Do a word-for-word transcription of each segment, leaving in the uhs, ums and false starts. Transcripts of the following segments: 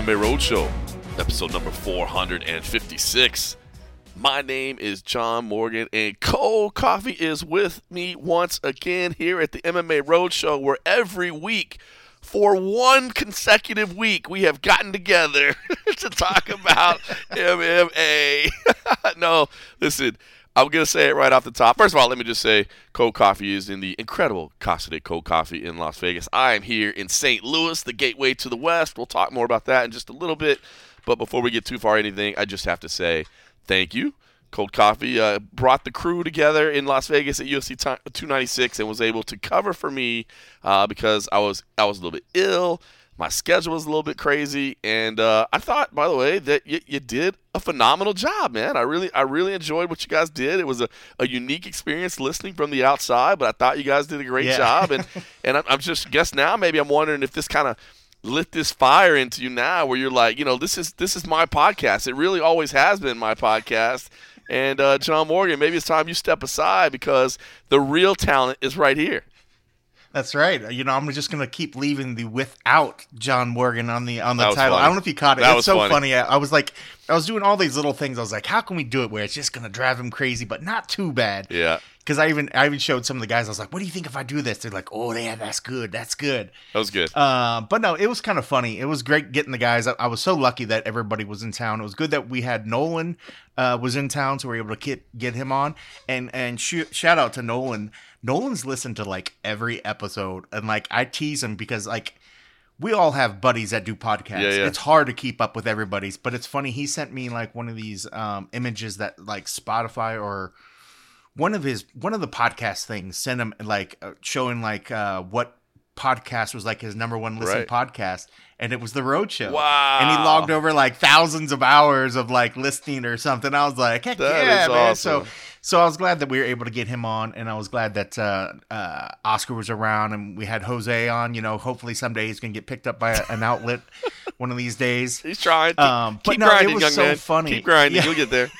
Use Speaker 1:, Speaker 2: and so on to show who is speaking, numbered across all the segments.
Speaker 1: M M A Roadshow, episode number four hundred fifty-six. My name is John Morgan, and Cold Coffee is with me once again here at the M M A Roadshow, where every week, for one consecutive week, we have gotten together to talk about M M A. No, listen, I'm going to say it right off the top. First of all, let me just say Cold Coffee is in the incredible Casa de Cold Coffee in Las Vegas. I am here in Saint Louis, the gateway to the West. We'll talk more about that in just a little bit. But before we get too far anything, I just have to say thank you. Cold Coffee uh, brought the crew together in Las Vegas at U F C two ninety-six and was able to cover for me uh, because I was I was a little bit ill. My schedule was a little bit crazy, and uh, I thought, by the way, that y- you did a phenomenal job, man. I really, I really enjoyed what you guys did. It was a, a unique experience listening from the outside, but I thought you guys did a great yeah. job. And and I'm, I'm just guess now maybe I'm wondering if this kind of lit this fire into you now, where you're like, you know, this is this is my podcast. It really always has been my podcast. And uh, John Morgan, maybe it's time you step aside because the real talent is right here.
Speaker 2: That's right. You know, I'm just going to keep leaving the without John Morgan on the on the title.
Speaker 1: Funny.
Speaker 2: I don't know if you caught it.
Speaker 1: That
Speaker 2: it's
Speaker 1: was
Speaker 2: so
Speaker 1: funny.
Speaker 2: funny. I, I was like, I was doing all these little things. I was like, how can we do it where it's just going to drive him crazy, but not too bad?
Speaker 1: Yeah.
Speaker 2: Because I even I even showed some of the guys. I was like, what do you think if I do this? They're like, oh, yeah, that's good. That's good.
Speaker 1: That was good.
Speaker 2: Uh, but no, it was kind of funny. It was great getting the guys. I, I was so lucky that everybody was in town. It was good that we had Nolan uh, was in town, so we were able to get, get him on. And, and sh- shout out to Nolan. Nolan's listened to like every episode, and like I tease him because like we all have buddies that do podcasts.
Speaker 1: Yeah, yeah.
Speaker 2: It's hard to keep up with everybody's, but it's funny. He sent me like one of these um, images that like Spotify or one of his one of the podcast things sent him like uh, showing like uh, what podcast was like his number one listened
Speaker 1: Right.
Speaker 2: podcast, and it was the Roadshow.
Speaker 1: Wow.
Speaker 2: And he logged over like thousands of hours of like listening or something. I was like, heck
Speaker 1: That
Speaker 2: yeah,
Speaker 1: is
Speaker 2: man.
Speaker 1: awesome.
Speaker 2: So so I was glad that we were able to get him on, and I was glad that uh, uh, Oscar was around, and we had Jose on. You know, hopefully someday he's gonna get picked up by a, an outlet one of these days.
Speaker 1: He's trying. Keep,
Speaker 2: Um, but
Speaker 1: keep
Speaker 2: no,
Speaker 1: grinding,
Speaker 2: it was
Speaker 1: young
Speaker 2: so
Speaker 1: man.
Speaker 2: funny.
Speaker 1: Keep grinding.
Speaker 2: Yeah.
Speaker 1: You'll get there.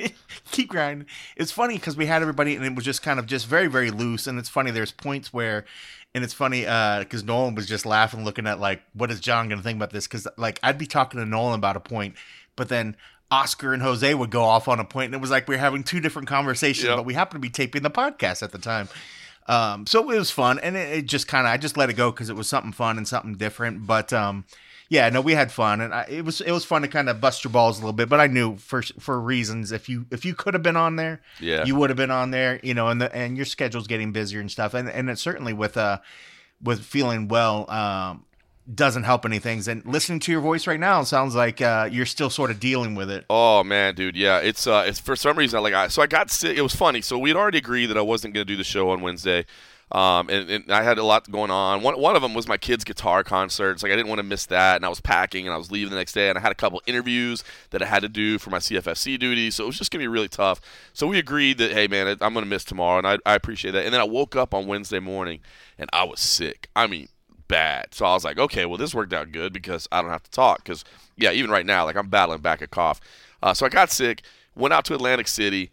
Speaker 2: Keep grinding. It's funny because we had everybody, and it was just kind of just very, very loose. And it's funny. There's points where, and it's funny because uh, Nolan was just laughing, looking at like, what is John going to think about this? Because like I'd be talking to Nolan about a point, but then Oscar and Jose would go off on a point, and it was like we were having two different conversations,
Speaker 1: Yep.
Speaker 2: but we happened to be taping the podcast at the time. Um, so it was fun, and it, it just kind of I just let it go because it was something fun and something different. But um, yeah, no, we had fun, and I, it was it was fun to kind of bust your balls a little bit. But I knew for for reasons, if you if you could have been on there,
Speaker 1: Yeah.
Speaker 2: you would have been on there, you know, and the and your schedule's getting busier and stuff, and and it certainly with uh with feeling well um doesn't help any things. And listening to your voice right now sounds like uh you're still sort of dealing with it.
Speaker 1: Oh man, dude, yeah, it's uh, it's for some reason like I so I got sick. It was funny. So we'd already agreed that I wasn't going to do the show on Wednesday, um, and, and I had a lot going on. One one of them was my kid's guitar concert. It's like I didn't want to miss that, and I was packing and I was leaving the next day, and I had a couple interviews that I had to do for my C F F C duty. So it was just going to be really tough. So we agreed that hey man, I'm going to miss tomorrow, and I I appreciate that. And then I woke up on Wednesday morning, and I was sick. I mean. Bad. So I was like, okay, well, this worked out good because I don't have to talk. Because, yeah, even right now, like I'm battling back a cough. Uh, so I got sick, went out to Atlantic City.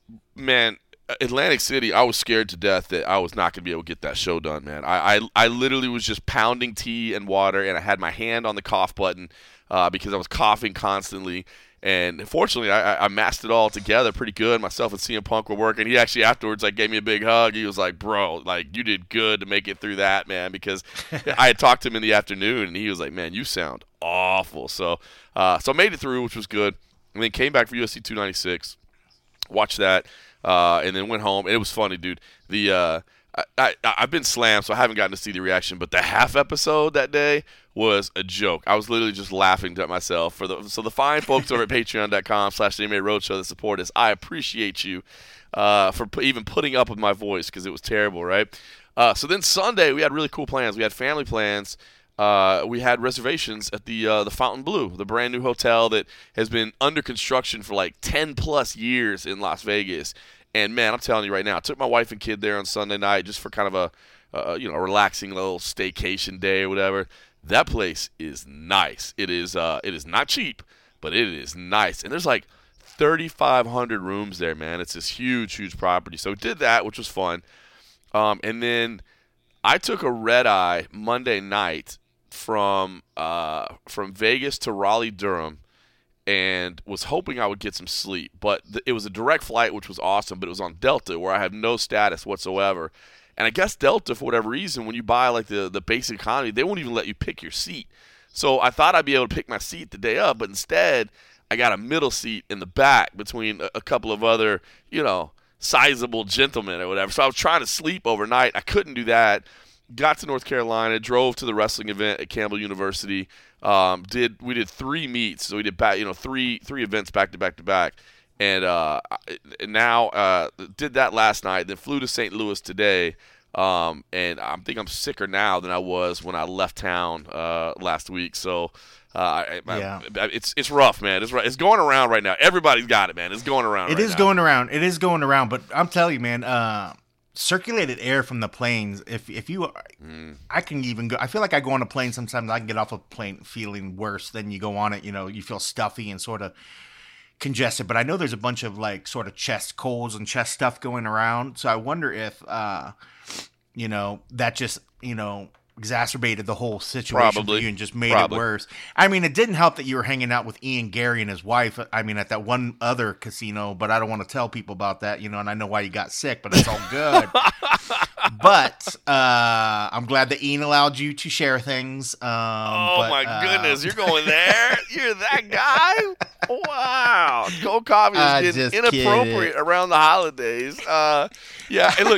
Speaker 1: Man, Atlantic City, I was scared to death that I was not going to be able to get that show done, man. I, I, I literally was just pounding tea and water, and I had my hand on the cough button uh, because I was coughing constantly. And fortunately, I, I masked it all together pretty good. Myself and C M Punk were working. He actually afterwards like gave me a big hug. He was like, "Bro, like you did good to make it through that, man." Because I had talked to him in the afternoon, and he was like, "Man, you sound awful." So, uh, so I made it through, which was good. And then came back for U F C two ninety-six, watched that, uh, and then went home. And it was funny, dude. The uh, I, I I've been slammed, so I haven't gotten to see the reaction. But the half episode that day was a joke. I was literally just laughing to myself. For the so the fine folks over at patreon.com slash the M M A Roadshow that support us, I appreciate you uh, for p- even putting up with my voice because it was terrible, right? Uh, so then Sunday we had really cool plans. We had family plans. Uh, we had reservations at the uh, the Fountain Blue, the brand new hotel that has been under construction for like ten plus years in Las Vegas. And man, I'm telling you right now, I took my wife and kid there on Sunday night just for kind of a uh, you know a relaxing little staycation day or whatever. That place is nice. It is uh, it is not cheap, but it is nice. And there's like thirty-five hundred rooms there, man. It's this huge, huge property. So we did that, which was fun. Um, and then I took a red eye Monday night from uh, from Vegas to Raleigh Durham, and was hoping I would get some sleep. But th- it was a direct flight, which was awesome. But it was on Delta, where I have no status whatsoever. And I guess Delta, for whatever reason, when you buy like the the basic economy, they won't even let you pick your seat. So I thought I'd be able to pick my seat the day up, but instead I got a middle seat in the back between a, a couple of other, you know, sizable gentlemen or whatever. So I was trying to sleep overnight. I couldn't do that. Got to North Carolina, drove to the wrestling event at Campbell University. Um, did we did three meets, so we did back, you know, three three events back to back to back, and uh, and now uh, did that last night. Then flew to Saint Louis today. Um, and I think I'm sicker now than I was when I left town uh, last week. So uh, I, I,
Speaker 2: yeah.
Speaker 1: I, it's it's rough, man. It's it's going around right now. Everybody's got it, man. It's going around.
Speaker 2: It
Speaker 1: right
Speaker 2: is
Speaker 1: now.
Speaker 2: going around. It is going around. But I'm telling you, man, uh, circulated air from the planes. If if you, mm. I can even go. I feel like I go on a plane sometimes. I can get off a plane feeling worse than you go on it. You know, you feel stuffy and sort of congested. But I know there's a bunch of like sort of chest colds and chest stuff going around. So I wonder if. Uh, You know, that just, you know, exacerbated the whole situation
Speaker 1: Probably.
Speaker 2: for you and just made
Speaker 1: Probably.
Speaker 2: it worse. I mean, it didn't help that you were hanging out with Ian Gary and his wife. I mean, at that one other casino, but I don't want to tell people about that, you know, and I know why you got sick, but it's all good. But uh, I'm glad that Ian allowed you to share things. Um,
Speaker 1: oh,
Speaker 2: but,
Speaker 1: my
Speaker 2: uh,
Speaker 1: goodness. You're going there? You're that guy? Wow. Cold coffee is getting inappropriate kidding. around the holidays. Uh, yeah, and look,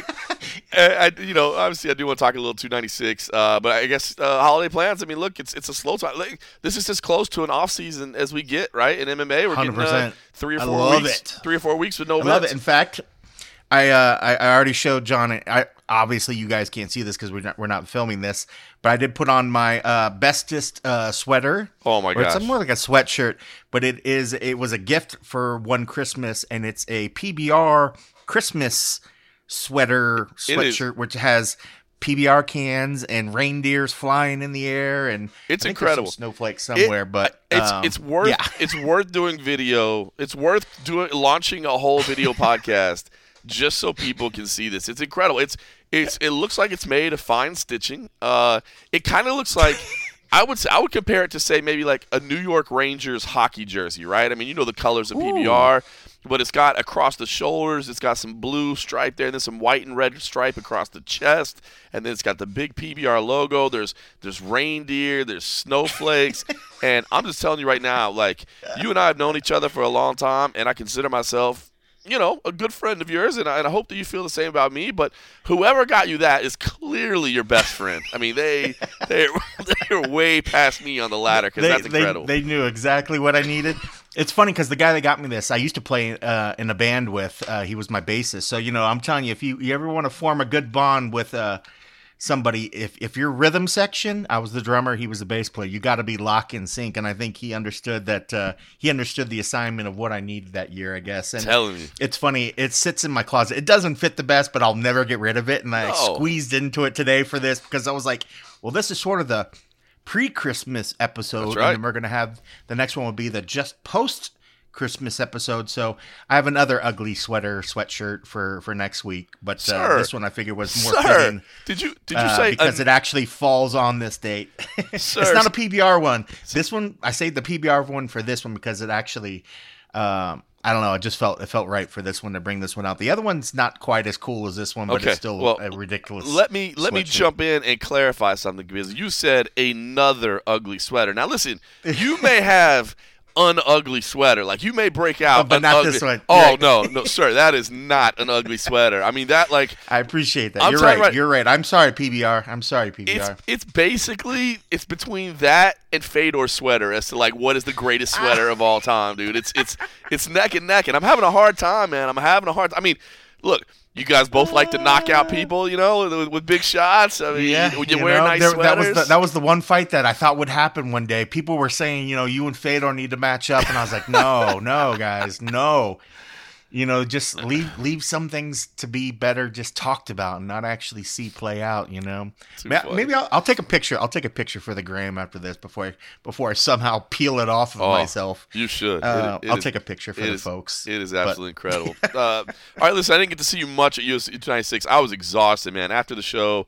Speaker 1: I, I, you know, obviously I do want to talk a little two ninety-six, uh, but I guess uh, holiday plans, I mean, look, it's it's a slow time. Like, this is as close to an off season as we get, right? In M M A, we're
Speaker 2: one hundred percent.
Speaker 1: getting uh, three or four
Speaker 2: I love
Speaker 1: weeks.
Speaker 2: It.
Speaker 1: Three or four weeks with no
Speaker 2: I
Speaker 1: events.
Speaker 2: love it. In fact, I, uh, I I already showed John. I obviously you guys can't see this because we're not we're not filming this, but I did put on my uh, bestest uh, sweater.
Speaker 1: Oh my gosh!
Speaker 2: It's more like a sweatshirt, but it is it was a gift for one Christmas, and it's a P B R Christmas sweater sweatshirt, which has P B R cans and reindeers flying in the air, and
Speaker 1: it's
Speaker 2: I think
Speaker 1: incredible.
Speaker 2: There's some snowflakes somewhere,
Speaker 1: it,
Speaker 2: but
Speaker 1: it's
Speaker 2: um,
Speaker 1: it's worth
Speaker 2: yeah.
Speaker 1: it's worth doing video. It's worth doing launching a whole video podcast just so people can see this. It's incredible. It's it's it looks like it's made of fine stitching. Uh, it kind of looks like. I would say, I would compare it to, say, maybe like a New York Rangers hockey jersey, right? I mean, you know the colors of P B R, Ooh. But it's got across the shoulders, it's got some blue stripe there, and then some white and red stripe across the chest, and then it's got the big P B R logo. There's there's reindeer, there's snowflakes, and I'm just telling you right now, like, you and I have known each other for a long time, and I consider myself, you know, a good friend of yours, and I, and I hope that you feel the same about me. But whoever got you that is clearly your best friend. I mean, they they're, they're way past me on the ladder because that's incredible.
Speaker 2: They, they knew exactly what I needed. It's funny because the guy that got me this, I used to play uh, in a band with. Uh, he was my bassist. So, you know, I'm telling you, if you, you ever want to form a good bond with uh, somebody, if if your rhythm section, I was the drummer, he was the bass player, you got to be lock in sync. And I think he understood that. Uh, he understood the assignment of what I needed that year, I guess. And
Speaker 1: telling you,
Speaker 2: it's funny. It sits in my closet. It doesn't fit the best, but I'll never get rid of it. And I
Speaker 1: no.
Speaker 2: squeezed into it today for this because I was like, well, this is sort of the pre-Christmas episode.
Speaker 1: That's right.
Speaker 2: And then we're going to have the next one will be the just post Christmas episode. So I have another ugly sweater sweatshirt for for next week, but uh, this one I figured was more
Speaker 1: Sir,
Speaker 2: fitting.
Speaker 1: Did you did you
Speaker 2: uh,
Speaker 1: say
Speaker 2: because
Speaker 1: an-
Speaker 2: it actually falls on this date?
Speaker 1: Sir,
Speaker 2: it's not a P B R one. This one I saved the P B R one for this one because it actually um, I don't know. It just felt it felt right for this one to bring this one out. The other one's not quite as cool as this one, but
Speaker 1: okay.
Speaker 2: it's still
Speaker 1: well,
Speaker 2: a ridiculous.
Speaker 1: Let me let me
Speaker 2: sweatshirt.
Speaker 1: jump in and clarify something because you said another ugly sweater. Now listen, you may have an ugly sweater. Like, you may break out,
Speaker 2: oh, but
Speaker 1: an
Speaker 2: not
Speaker 1: ugly,
Speaker 2: this one.
Speaker 1: Oh
Speaker 2: right.
Speaker 1: no, no, sir, that is not an ugly sweater. I mean, that like
Speaker 2: I appreciate that.
Speaker 1: I'm
Speaker 2: You're
Speaker 1: sorry,
Speaker 2: right.
Speaker 1: right.
Speaker 2: You're right. I'm sorry, P B R. I'm sorry, P B R.
Speaker 1: It's it's basically it's between that and Fedor sweater as to like what is the greatest sweater of all time, dude. It's it's it's neck and neck, and I'm having a hard time, man. I'm having a hard. I mean, look. You guys both like to knock out people, you know, with, with big shots. I mean,
Speaker 2: yeah,
Speaker 1: you, you,
Speaker 2: you
Speaker 1: wear
Speaker 2: know,
Speaker 1: nice
Speaker 2: there,
Speaker 1: sweaters.
Speaker 2: That was, the, that was the one fight that I thought would happen one day. People were saying, you know, you and Fedor need to match up. And I was like, no, no, guys, no. You know, just leave leave some things to be better just talked about and not actually see play out, you know. Maybe, maybe I'll, I'll take a picture. I'll take a picture for the gram after this before I, before I somehow peel it off of
Speaker 1: oh,
Speaker 2: myself.
Speaker 1: You should.
Speaker 2: Uh,
Speaker 1: it, it
Speaker 2: I'll
Speaker 1: is,
Speaker 2: take a picture for the
Speaker 1: is,
Speaker 2: folks.
Speaker 1: It is absolutely but. incredible. uh, all right, listen, I didn't get to see you much at U F C two ninety-six. I was exhausted, man. After the show,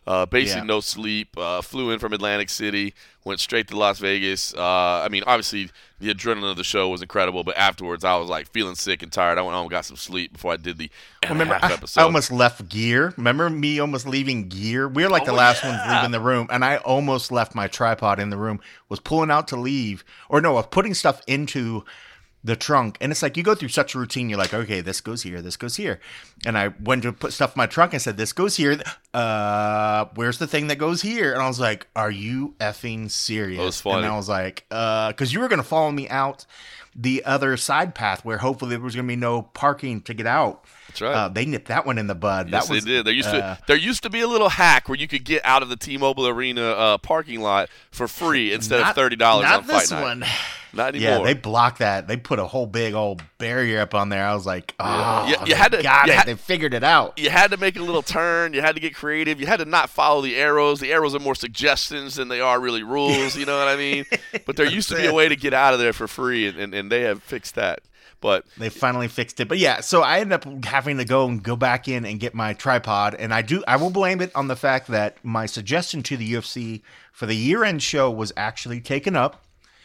Speaker 1: Uh, basically,
Speaker 2: Yeah.
Speaker 1: no sleep. Uh, flew in from Atlantic City, went straight to Las Vegas. Uh, I mean, obviously, the adrenaline of the show was incredible, but afterwards, I was like feeling sick and tired. I went home and got some sleep before I did the
Speaker 2: Remember,
Speaker 1: half
Speaker 2: I,
Speaker 1: episode.
Speaker 2: I almost left gear. Remember me almost leaving gear? We were like
Speaker 1: Oh,
Speaker 2: the last
Speaker 1: yeah.
Speaker 2: ones leaving the room, and I almost left my tripod in the room. Was pulling out to leave, or no, I was putting stuff into the trunk, and it's like you go through such a routine. You're like, okay, this goes here, this goes here, and I went to put stuff in my trunk and said, this goes here. Uh, where's the thing that goes here? And I was like, are you effing serious?
Speaker 1: That was funny.
Speaker 2: And I was like, uh, because you were gonna follow me out the other side path where hopefully there was gonna be no parking to get out.
Speaker 1: That's right.
Speaker 2: Uh, they nipped that one in the bud.
Speaker 1: Yes,
Speaker 2: that was,
Speaker 1: they did. There used
Speaker 2: uh,
Speaker 1: to there used to be a little hack where you could get out of the T-Mobile Arena uh, parking lot for free instead
Speaker 2: not,
Speaker 1: of thirty dollars
Speaker 2: not
Speaker 1: on
Speaker 2: this
Speaker 1: fight night.
Speaker 2: one.
Speaker 1: Not anymore.
Speaker 2: Yeah, they blocked that. They put a whole big old barrier up on there. I was like, oh,
Speaker 1: You- you had to-
Speaker 2: got
Speaker 1: you
Speaker 2: it.
Speaker 1: had-
Speaker 2: They figured it out.
Speaker 1: You had to make a little turn. You had to get creative. You had to not follow the arrows. The arrows are more suggestions than they are really rules. You know what I mean? But there used to be a way to get out of there for free, and, and, and they have fixed that. But
Speaker 2: They finally fixed it. But yeah, so I ended up having to go and go back in and get my tripod. And I do, I will blame it on the fact that my suggestion to the U F C for the year-end show was actually taken up.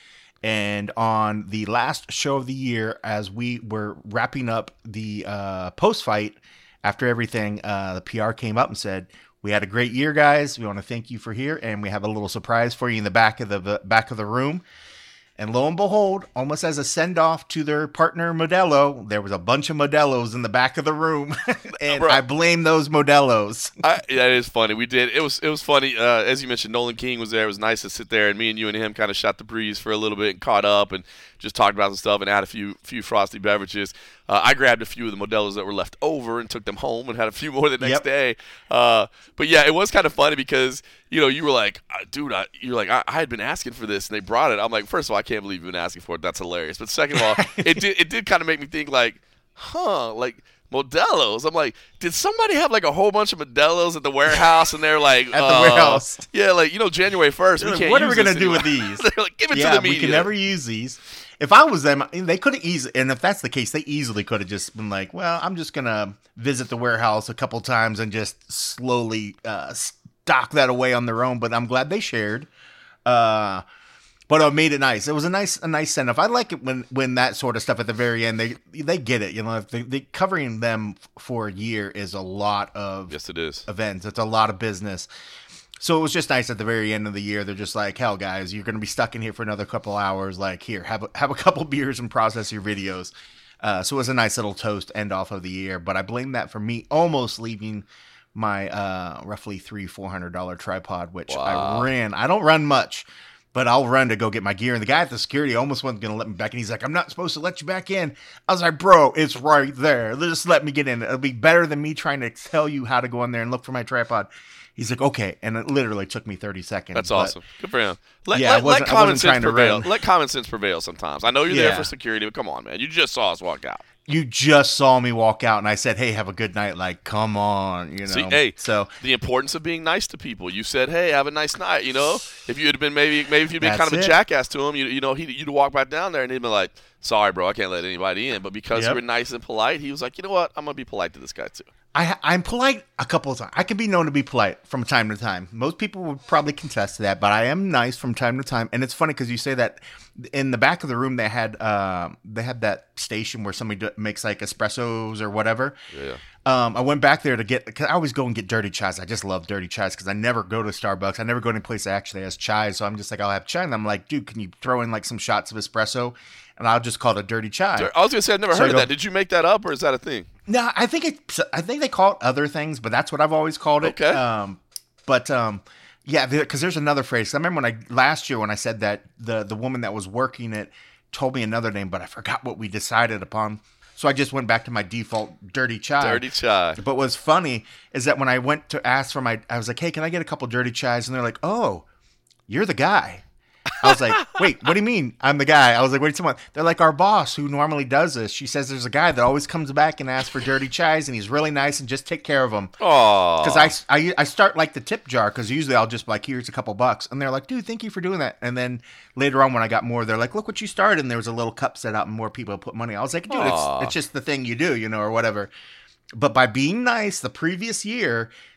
Speaker 2: And on the last show of the year, as we were wrapping up the uh, post-fight, after everything, uh, the P R came up and said, "We had a great year, guys. We want to thank you for here, and we have a little surprise for you in the back of the, the back of the room." And lo and behold, almost as a send-off to their partner Modelo, there was a bunch of Modelos in the back of the room, and
Speaker 1: Bro.
Speaker 2: I blame those Modelos.
Speaker 1: I, that is funny. We did. It was it was funny. Uh, as you mentioned, Nolan King was there. It was nice to sit there, and me and you and him kind of shot the breeze for a little bit and caught up and just talked about some stuff and had a few few frosty beverages. Uh, I grabbed a few of the Modelos that were left over and took them home and had a few more the next
Speaker 2: Yep.
Speaker 1: day. Uh, but yeah, it was kind of funny because you know you were like, uh, dude, I, you're like, I, I had been asking for this and they brought it. I'm like, first of all, I can't believe you've been asking for it. That's hilarious. But second of all, it did it did kind of make me think like, huh, like. Modelos. I'm like, did somebody have like a whole bunch of Modelos at the warehouse? And they're like,
Speaker 2: At the
Speaker 1: uh,
Speaker 2: warehouse.
Speaker 1: yeah, like you know, January first, we
Speaker 2: Like,
Speaker 1: can't.
Speaker 2: what are
Speaker 1: use
Speaker 2: we gonna
Speaker 1: this
Speaker 2: do with
Speaker 1: anymore.
Speaker 2: these?
Speaker 1: They're like, give it
Speaker 2: Yeah,
Speaker 1: to the media.
Speaker 2: we can never use these. If I was them, they could have easily, and if that's the case, they easily could have just been like, well, I'm just going to visit the warehouse a couple times and just slowly uh, stock that away on their own. But I'm glad they shared. Uh, but it made it nice. It was a nice, a nice send off. I like it when, when that sort of stuff at the very end, they, they get it. You know, if they, they covering them for a year is a lot of
Speaker 1: Yes, it is.
Speaker 2: events. It's a lot of business. So it was just nice at the very end of the year. They're just like, hell, guys, you're going to be stuck in here for another couple hours. Like, here, have a, have a couple beers and process your videos. Uh, so it was a nice little toast end off of the year. But I blame that for me almost leaving my uh, roughly three, four hundred dollar tripod, which
Speaker 1: Wow.
Speaker 2: I ran. I don't run much, but I'll run to go get my gear. And the guy at the security almost wasn't going to let me back in. He's like, I'm not supposed to let you back in. I was like, bro, it's right there. Just let me get in. It'll be better than me trying to tell you how to go in there and look for my tripod. He's like, okay. And it literally took me thirty seconds.
Speaker 1: That's
Speaker 2: but
Speaker 1: awesome. Good for him. Let,
Speaker 2: Yeah, I
Speaker 1: let, let
Speaker 2: wasn't- I
Speaker 1: common
Speaker 2: wasn't
Speaker 1: sense
Speaker 2: trying to
Speaker 1: prevail.
Speaker 2: run.
Speaker 1: Let common sense prevail sometimes. I know you're there
Speaker 2: Yeah.
Speaker 1: for security, but come on, man. You just saw us walk out.
Speaker 2: You just saw me walk out and I said, hey, have a good night. Like, come on, you know.
Speaker 1: See, hey,
Speaker 2: so
Speaker 1: the importance of being nice to people. You said, "Hey, have a nice night." You know, if you had been maybe, maybe if you'd been
Speaker 2: That's
Speaker 1: kind of a
Speaker 2: it.
Speaker 1: jackass to him, you, you know, he, you'd walk back down there and he'd be like, "Sorry, bro, I can't let anybody in." But because
Speaker 2: Yep.
Speaker 1: you were nice and polite, he was like, "You know what? I'm gonna be polite to this guy too."
Speaker 2: I, I'm polite a couple of times. I can be known to be polite from time to time. Most people would probably contest to that, but I am nice from time to time. And it's funny because you say that in the back of the room they had uh, they had that station where somebody do, makes like espressos or whatever.
Speaker 1: Yeah.
Speaker 2: Um, I went back there to get, cause I always go and get dirty chais. I just love dirty chais because I never go to Starbucks. I never go any place that actually has chai. So I'm just like, I'll have chai. And I'm like, dude, can you throw in like some shots of espresso? And I'll just call it a dirty chai.
Speaker 1: I was gonna say I've never
Speaker 2: So
Speaker 1: heard
Speaker 2: I
Speaker 1: of
Speaker 2: go-
Speaker 1: that. Did you make that up or is that a thing?
Speaker 2: No, I think it. I think they call it other things, but that's what I've always called it.
Speaker 1: Okay.
Speaker 2: Um, but um, yeah, because there's another phrase. 'Cause I remember when I last year when I said that the the woman that was working it told me another name, but I forgot what we decided upon. So I just went back to my default dirty chai.
Speaker 1: Dirty chai.
Speaker 2: But what's funny is that when I went to ask for my, I was like, hey, can I get a couple dirty chais? And they're like, oh, you're the guy. I was like, wait, what do you mean I'm the guy? I was like, wait, someone. They're like, our boss who normally does this. She says there's a guy that always comes back and asks for dirty chais, and he's really nice, and just take care of him.
Speaker 1: Oh,
Speaker 2: Because I, I, I start like the tip jar, because usually I'll just be like, here's a couple bucks. And they're like, dude, thank you for doing that. And then later on when I got more, they're like, look what you started. And there was a little cup set out and more people put money. I was like, dude,
Speaker 1: Aw.
Speaker 2: it's, it's just the thing you do, you know, or whatever. But by being nice the previous year,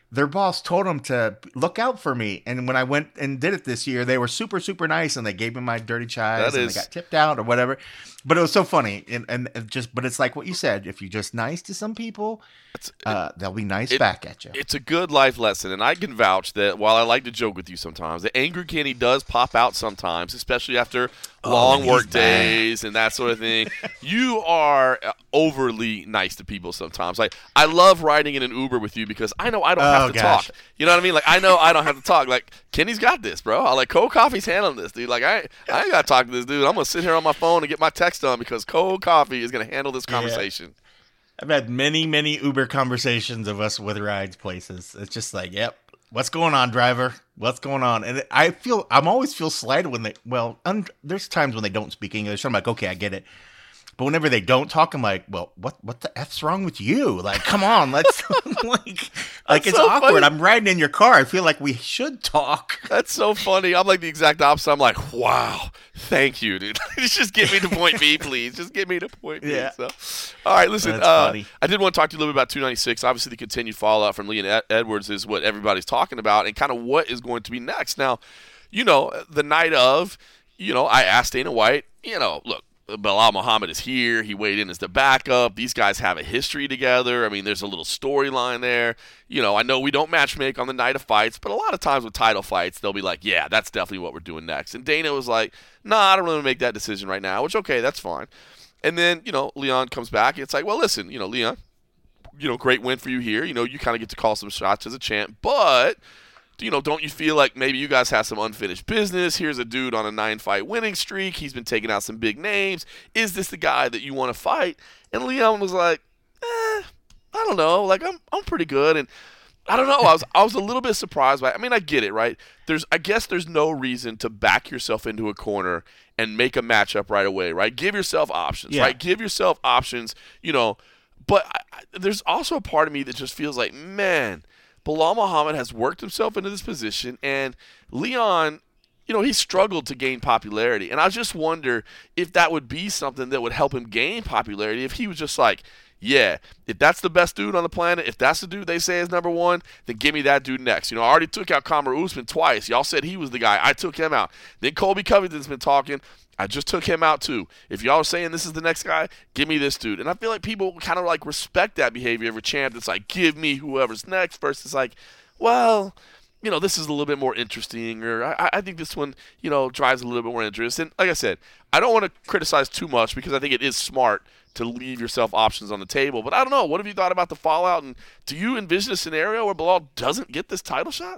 Speaker 2: their boss told them to look out for me. And when I went and did it this year, they were super, super nice, and they gave me my dirty chives,
Speaker 1: That
Speaker 2: and
Speaker 1: is-
Speaker 2: they got tipped out or whatever. But it was so funny, and, and and just, but it's like what you said: if you're just nice to some people, uh, they'll be nice
Speaker 1: it-
Speaker 2: back at you.
Speaker 1: It's a good life lesson, and I can vouch that while I like to joke with you sometimes, the angry Kenny does pop out sometimes, especially after long
Speaker 2: he's
Speaker 1: work
Speaker 2: bad.
Speaker 1: days and that sort of thing. You are uh, overly nice to people sometimes. Like, I love riding in an Uber with you because I know I don't
Speaker 2: Oh,
Speaker 1: have to
Speaker 2: gosh.
Speaker 1: talk. You know what I mean? Like, I know I don't have to talk. Like, Kenny's got this, bro. I like Cold Coffee's handling this, dude. Like, I I ain't got to talk to this dude. I'm gonna sit here on my phone and get my text done because Cold Coffee is gonna handle this conversation.
Speaker 2: I've had many, many Uber conversations of us with rides places. It's just like, yep, what's going on, driver? What's going on? And I feel, I'm always feel slighted when they, well, un, there's times when they don't speak English. I'm like, okay, I get it. But whenever they don't talk, I'm like, well, what what the F's wrong with you? Like, come on, let's, like, like it's
Speaker 1: so
Speaker 2: awkward.
Speaker 1: funny.
Speaker 2: I'm riding in your car. I feel like we should talk.
Speaker 1: That's so funny. I'm like the exact opposite. I'm like, wow, thank you, dude. Just get me to point B, please. Just get me to point B.
Speaker 2: Yeah.
Speaker 1: So, all right, listen.
Speaker 2: That's
Speaker 1: Uh,
Speaker 2: funny.
Speaker 1: I did want to talk to you a little bit about two ninety-six. Obviously, the continued fallout from Leon Ed- Edwards is what everybody's talking about, and kind of what is going to be next. Now, you know, the night of, you know, I asked Dana White, you know, look, Bilal Muhammad is here. He weighed in as the backup. These guys have a history together. I mean, there's a little storyline there. You know, I know we don't matchmake on the night of fights, but a lot of times with title fights, they'll be like, yeah, that's definitely what we're doing next. And Dana was like, nah, I don't really make that decision right now, which, okay, that's fine. And then, you know, Leon comes back. And it's like, well, listen, you know, Leon, you know, great win for you here. You know, you kind of get to call some shots as a champ, but you know, don't you feel like maybe you guys have some unfinished business? Here's a dude on a nine-fight winning streak. He's been taking out some big names. Is this the guy that you want to fight? And Leon was like, eh, I don't know. Like, I'm I'm pretty good. And I don't know. I was I was a little bit surprised by it. I mean, I get it, right? There's I guess there's no reason to back yourself into a corner and make a matchup right away, right? Give yourself options,
Speaker 2: Yeah.
Speaker 1: right? Give yourself options, you know. But I, I, there's also a part of me that just feels like, man, Bilal Muhammad has worked himself into this position, and Leon, you know, he struggled to gain popularity. And I just wonder if that would be something that would help him gain popularity if he was just like, yeah, if that's the best dude on the planet, if that's the dude they say is number one, then give me that dude next. You know, I already took out Kamaru Usman twice. Y'all said he was the guy. I took him out. Then Colby Covington's been talking. I just took him out too. If y'all are saying this is the next guy, give me this dude. And I feel like people kind of like respect that behavior of a champ that's like, give me whoever's next versus like, well, you know, this is a little bit more interesting, or I, I think this one, you know, drives a little bit more interest. And like I said, I don't want to criticize too much because I think it is smart to leave yourself options on the table. But I don't know. What have you thought about the fallout? And do you envision a scenario where Bilal doesn't get this title shot?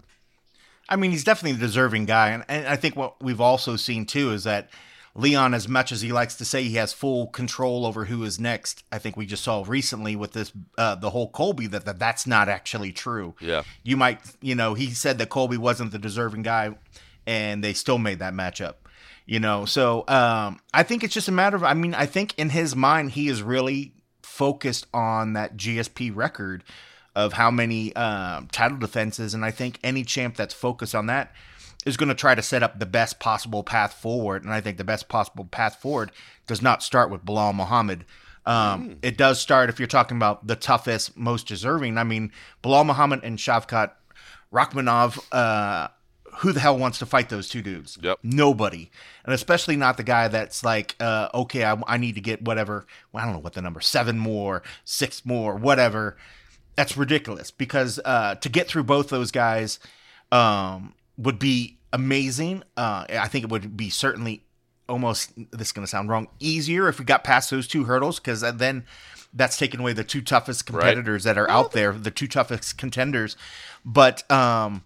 Speaker 2: I mean, he's definitely a deserving guy. And, and I think what we've also seen, too, is that Leon, as much as he likes to say he has full control over who is next, I think we just saw recently with this, uh, the whole Colby, that, that that's not actually true.
Speaker 1: Yeah.
Speaker 2: You might, you know, he said that Colby wasn't the deserving guy, and they still made that matchup, you know. So um, I think it's just a matter of, I mean, I think in his mind, he is really focused on that G S P record of how many um, title defenses. And I think any champ that's focused on that is going to try to set up the best possible path forward. And I think the best possible path forward does not start with Bilal Muhammad. Um, mm. It does start, if you're talking about the toughest, most deserving. I mean, Bilal Muhammad and Shavkat Rakhmonov, uh, who the hell wants to fight those two dudes?
Speaker 1: Yep.
Speaker 2: Nobody. And especially not the guy that's like, uh, okay, I, I need to get whatever, well, I don't know what the number, seven more, six more, whatever. That's ridiculous because uh, to get through both those guys um, would be amazing. Uh, I think it would be certainly almost, this is going to sound wrong, easier if we got past those two hurdles, because then that's taking away the two toughest competitors right. that are out there, the two toughest contenders. But um,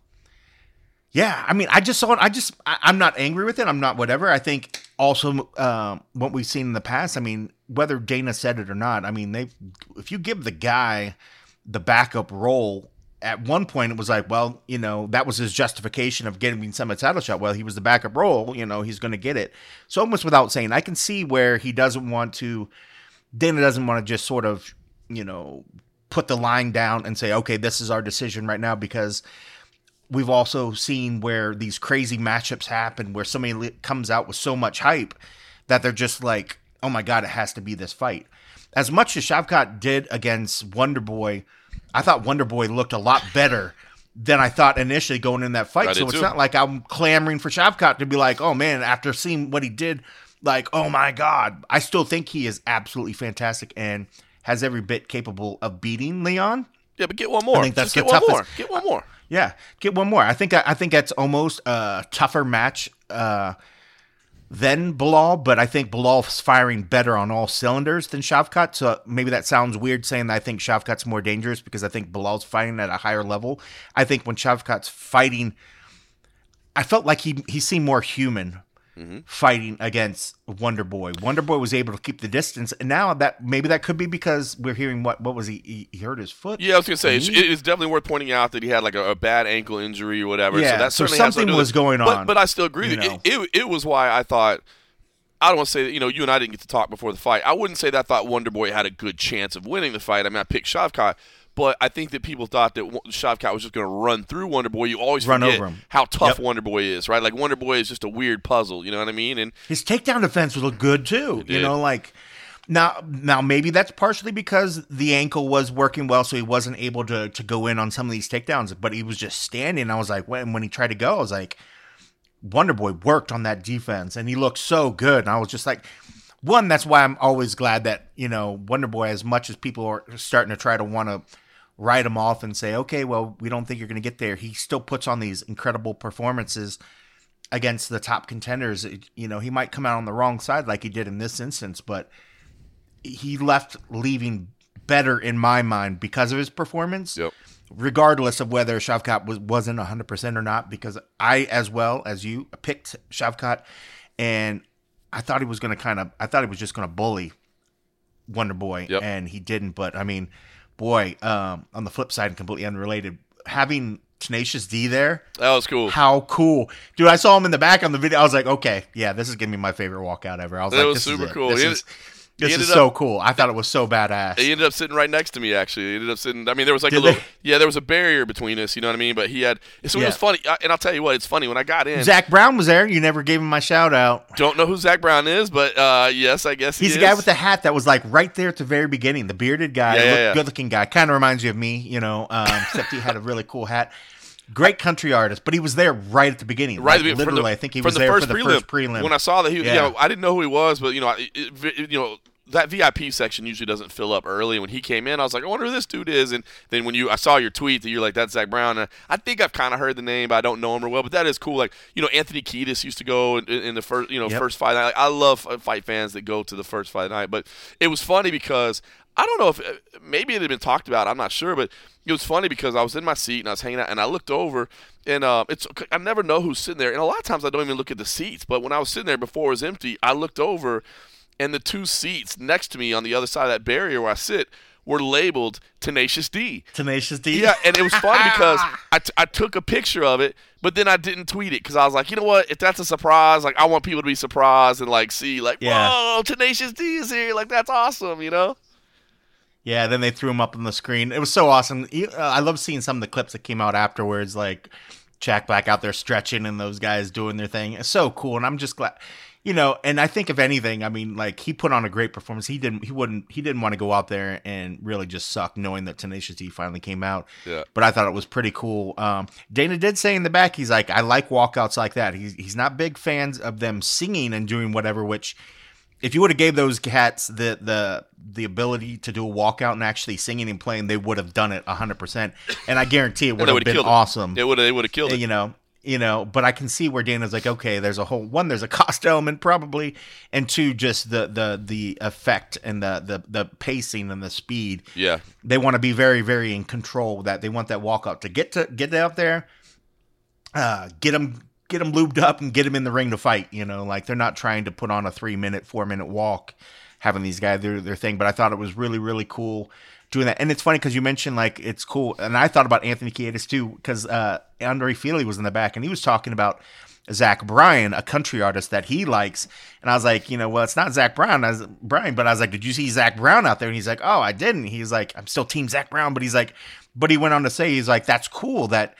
Speaker 2: yeah, I mean, I just saw it. I just, I, I'm not angry with it. I'm not whatever. I think also um, what we've seen in the past, I mean, whether Dana said it or not, I mean, they, if you give the guy the backup role, at one point it was like, well, you know, that was his justification of getting some title shot. Well, he was the backup role, you know, he's going to get it. So almost without saying, I can see where he doesn't want to, Dana doesn't want to just sort of, you know, put the line down and say, okay, this is our decision right now, because we've also seen where these crazy matchups happen where somebody comes out with so much hype that they're just like, oh my God, it has to be this fight. As much as Shavkat did against Wonder Boy, I thought Wonder Boy looked a lot better than I thought initially going in that fight.
Speaker 1: I
Speaker 2: So it's
Speaker 1: too.
Speaker 2: not like I'm clamoring for Shavkat to be like, oh man, after seeing what he did, like, oh my God. I still think he is absolutely fantastic and has every bit capable of beating Leon.
Speaker 1: Yeah, but get one more.
Speaker 2: I think that's
Speaker 1: Just
Speaker 2: the
Speaker 1: get one
Speaker 2: toughest-
Speaker 1: more. Get one more.
Speaker 2: Yeah, get one more. I think I think that's almost a tougher match uh, than Bilal, but I think Bilal's firing better on all cylinders than Shavkat. So maybe that sounds weird saying that I think Shavkat's more dangerous because I think Bilal's fighting at a higher level. I think when Shavkat's fighting, I felt like he he seemed more human
Speaker 1: Mm-hmm.
Speaker 2: fighting against Wonder Boy. Wonder Boy was able to keep the distance, and now that maybe that could be because we're hearing what what was he he, he hurt his foot.
Speaker 1: Yeah, I was gonna say it's,
Speaker 2: Knee?
Speaker 1: it's definitely worth pointing out that he had like a, a bad ankle injury or whatever.
Speaker 2: Yeah,
Speaker 1: so that
Speaker 2: so
Speaker 1: certainly has
Speaker 2: something
Speaker 1: something to do
Speaker 2: was
Speaker 1: with-
Speaker 2: going
Speaker 1: but,
Speaker 2: on,
Speaker 1: But I still agree
Speaker 2: you
Speaker 1: that
Speaker 2: know.
Speaker 1: it, it it was why I thought. I don't want to say that, you know, you and I didn't get to talk before the fight. I wouldn't say that I thought Wonder Boy had a good chance of winning the fight. I mean, I picked Shavkat, but I think that people thought that Shavkat was just going to run through Wonder Boy. You always
Speaker 2: Run
Speaker 1: forget
Speaker 2: over him.
Speaker 1: how tough
Speaker 2: Yep.
Speaker 1: Wonder Boy is, right? Like, Wonder Boy is just a weird puzzle, you know what I mean? And
Speaker 2: His takedown defense looked good too. You
Speaker 1: did.
Speaker 2: know, like now now maybe that's partially because the ankle was working well, so he wasn't able to to go in on some of these takedowns. But he was just standing. I was like, when when he tried to go, I was like, Wonder Boy worked on that defense, and he looked so good. And I was just like, one, that's why I'm always glad that you know Wonder Boy, as much as people are starting to try to want to write him off and say, okay, well, we don't think you're going to get there. He still puts on these incredible performances against the top contenders. You know, he might come out on the wrong side like he did in this instance, but he left leaving better in my mind because of his performance,
Speaker 1: Yep.
Speaker 2: regardless of whether Shavkat was, wasn't one hundred percent or not, because I, as well as you, picked Shavkat, and I thought he was going to kind of, I thought he was just going to bully Wonder Boy,
Speaker 1: Yep.
Speaker 2: and he didn't. But, I mean, boy, um, on the flip side, and completely unrelated, having Tenacious D there,
Speaker 1: that was cool.
Speaker 2: how cool. Dude, I saw him in the back on the video. I was like, okay, yeah, this is going to be my favorite walkout ever. I was
Speaker 1: That
Speaker 2: like,
Speaker 1: was
Speaker 2: this
Speaker 1: super
Speaker 2: is it.
Speaker 1: cool.
Speaker 2: This
Speaker 1: He
Speaker 2: is,
Speaker 1: He
Speaker 2: this
Speaker 1: ended
Speaker 2: is so
Speaker 1: up-
Speaker 2: cool. I thought it was so badass.
Speaker 1: He ended up sitting right next to me. Actually, he ended up sitting. I mean, there was like
Speaker 2: Did
Speaker 1: a little,
Speaker 2: they?
Speaker 1: yeah, there was a barrier between us. You know what I mean? But he had. So it
Speaker 2: Yeah.
Speaker 1: was funny, I- and I'll tell you what, it's funny when I got in.
Speaker 2: Zach Brown was there. You never gave him my shout out.
Speaker 1: Don't know who Zach Brown is, but uh, yes, I guess he
Speaker 2: He's
Speaker 1: is.
Speaker 2: the guy with the hat that was like right there at the very beginning. The bearded guy,
Speaker 1: Yeah, yeah,
Speaker 2: look-
Speaker 1: yeah.
Speaker 2: good-looking guy. Kind of reminds you of me, you know, um, except he had a really cool hat. Great country artist, but he was there right at the beginning.
Speaker 1: Right,
Speaker 2: Like,
Speaker 1: at the- from
Speaker 2: literally,
Speaker 1: the-
Speaker 2: I think he
Speaker 1: from
Speaker 2: was
Speaker 1: the
Speaker 2: there
Speaker 1: first
Speaker 2: for the
Speaker 1: prelim.
Speaker 2: first prelim.
Speaker 1: When I saw that he,
Speaker 2: Yeah.
Speaker 1: you know, I didn't know who he was, but you know, it, it, you know, that V I P section usually doesn't fill up early. And when he came in, I was like, I wonder who this dude is. And then when you, I saw your tweet that you're like, that's Zach Brown. And I think I've kind of heard the name, but I don't know him real well. But that is cool. Like, you know, Anthony Kiedis used to go in, in the first, you know,
Speaker 2: Yep.
Speaker 1: first fight night. Like, I love fight fans that go to the first fight night. But it was funny because I don't know if maybe it had been talked about. I'm not sure, but it was funny because I was in my seat and I was hanging out and I looked over and uh, it's I never know who's sitting there. And a lot of times I don't even look at the seats. But when I was sitting there before it was empty, I looked over and the two seats next to me on the other side of that barrier where I sit were labeled Tenacious D.
Speaker 2: Tenacious D.
Speaker 1: Yeah, and it was funny because I, t- I took a picture of it, but then I didn't tweet it because I was like, you know what? If that's a surprise, like I want people to be surprised and like see, like,
Speaker 2: Yeah.
Speaker 1: whoa, Tenacious D is here. Like that's awesome, you know?
Speaker 2: Yeah, then they threw him up on the screen. It was so awesome. He- uh, I love seeing some of the clips that came out afterwards, like Jack Black out there stretching and those guys doing their thing. It's so cool, and I'm just glad, you know. And I think if anything, I mean, like he put on a great performance. He didn't, he wouldn't, he didn't want to go out there and really just suck, knowing that Tenacious D finally came out.
Speaker 1: Yeah.
Speaker 2: But I thought it was pretty cool. Um, Dana did say in the back, he's like, I like walkouts like that. He's he's not big fans of them singing and doing whatever, which. If you would have gave those cats the the the ability to do a walkout and actually singing and playing, they would have done it one hundred percent. And I guarantee it would
Speaker 1: they
Speaker 2: have
Speaker 1: would've
Speaker 2: been
Speaker 1: killed it.
Speaker 2: awesome.
Speaker 1: It would have, it would have killed it.
Speaker 2: You know, you know. But I can see where Dana's like, okay, there's a whole one, there's a cost element probably, and two, just the the the effect and the the the pacing and the speed.
Speaker 1: Yeah.
Speaker 2: They want to be very very in control of that. They want that walkout to get to get out there, uh, get them. Get them lubed up and get them in the ring to fight. You know, like they're not trying to put on a three minute, four minute walk, having these guys do their thing. But I thought it was really, really cool doing that. And it's funny because you mentioned like it's cool. And I thought about Anthony Kiedis too, because uh, Andre Feely was in the back and he was talking about Zach Bryan, a country artist that he likes. And I was like, you know, well, it's not Zach Brown, as Brian, but I was like, did you see Zach Brown out there? And he's like, oh, I didn't. He's like, I'm still team Zach Brown. But he's like, but he went on to say, he's like, that's cool that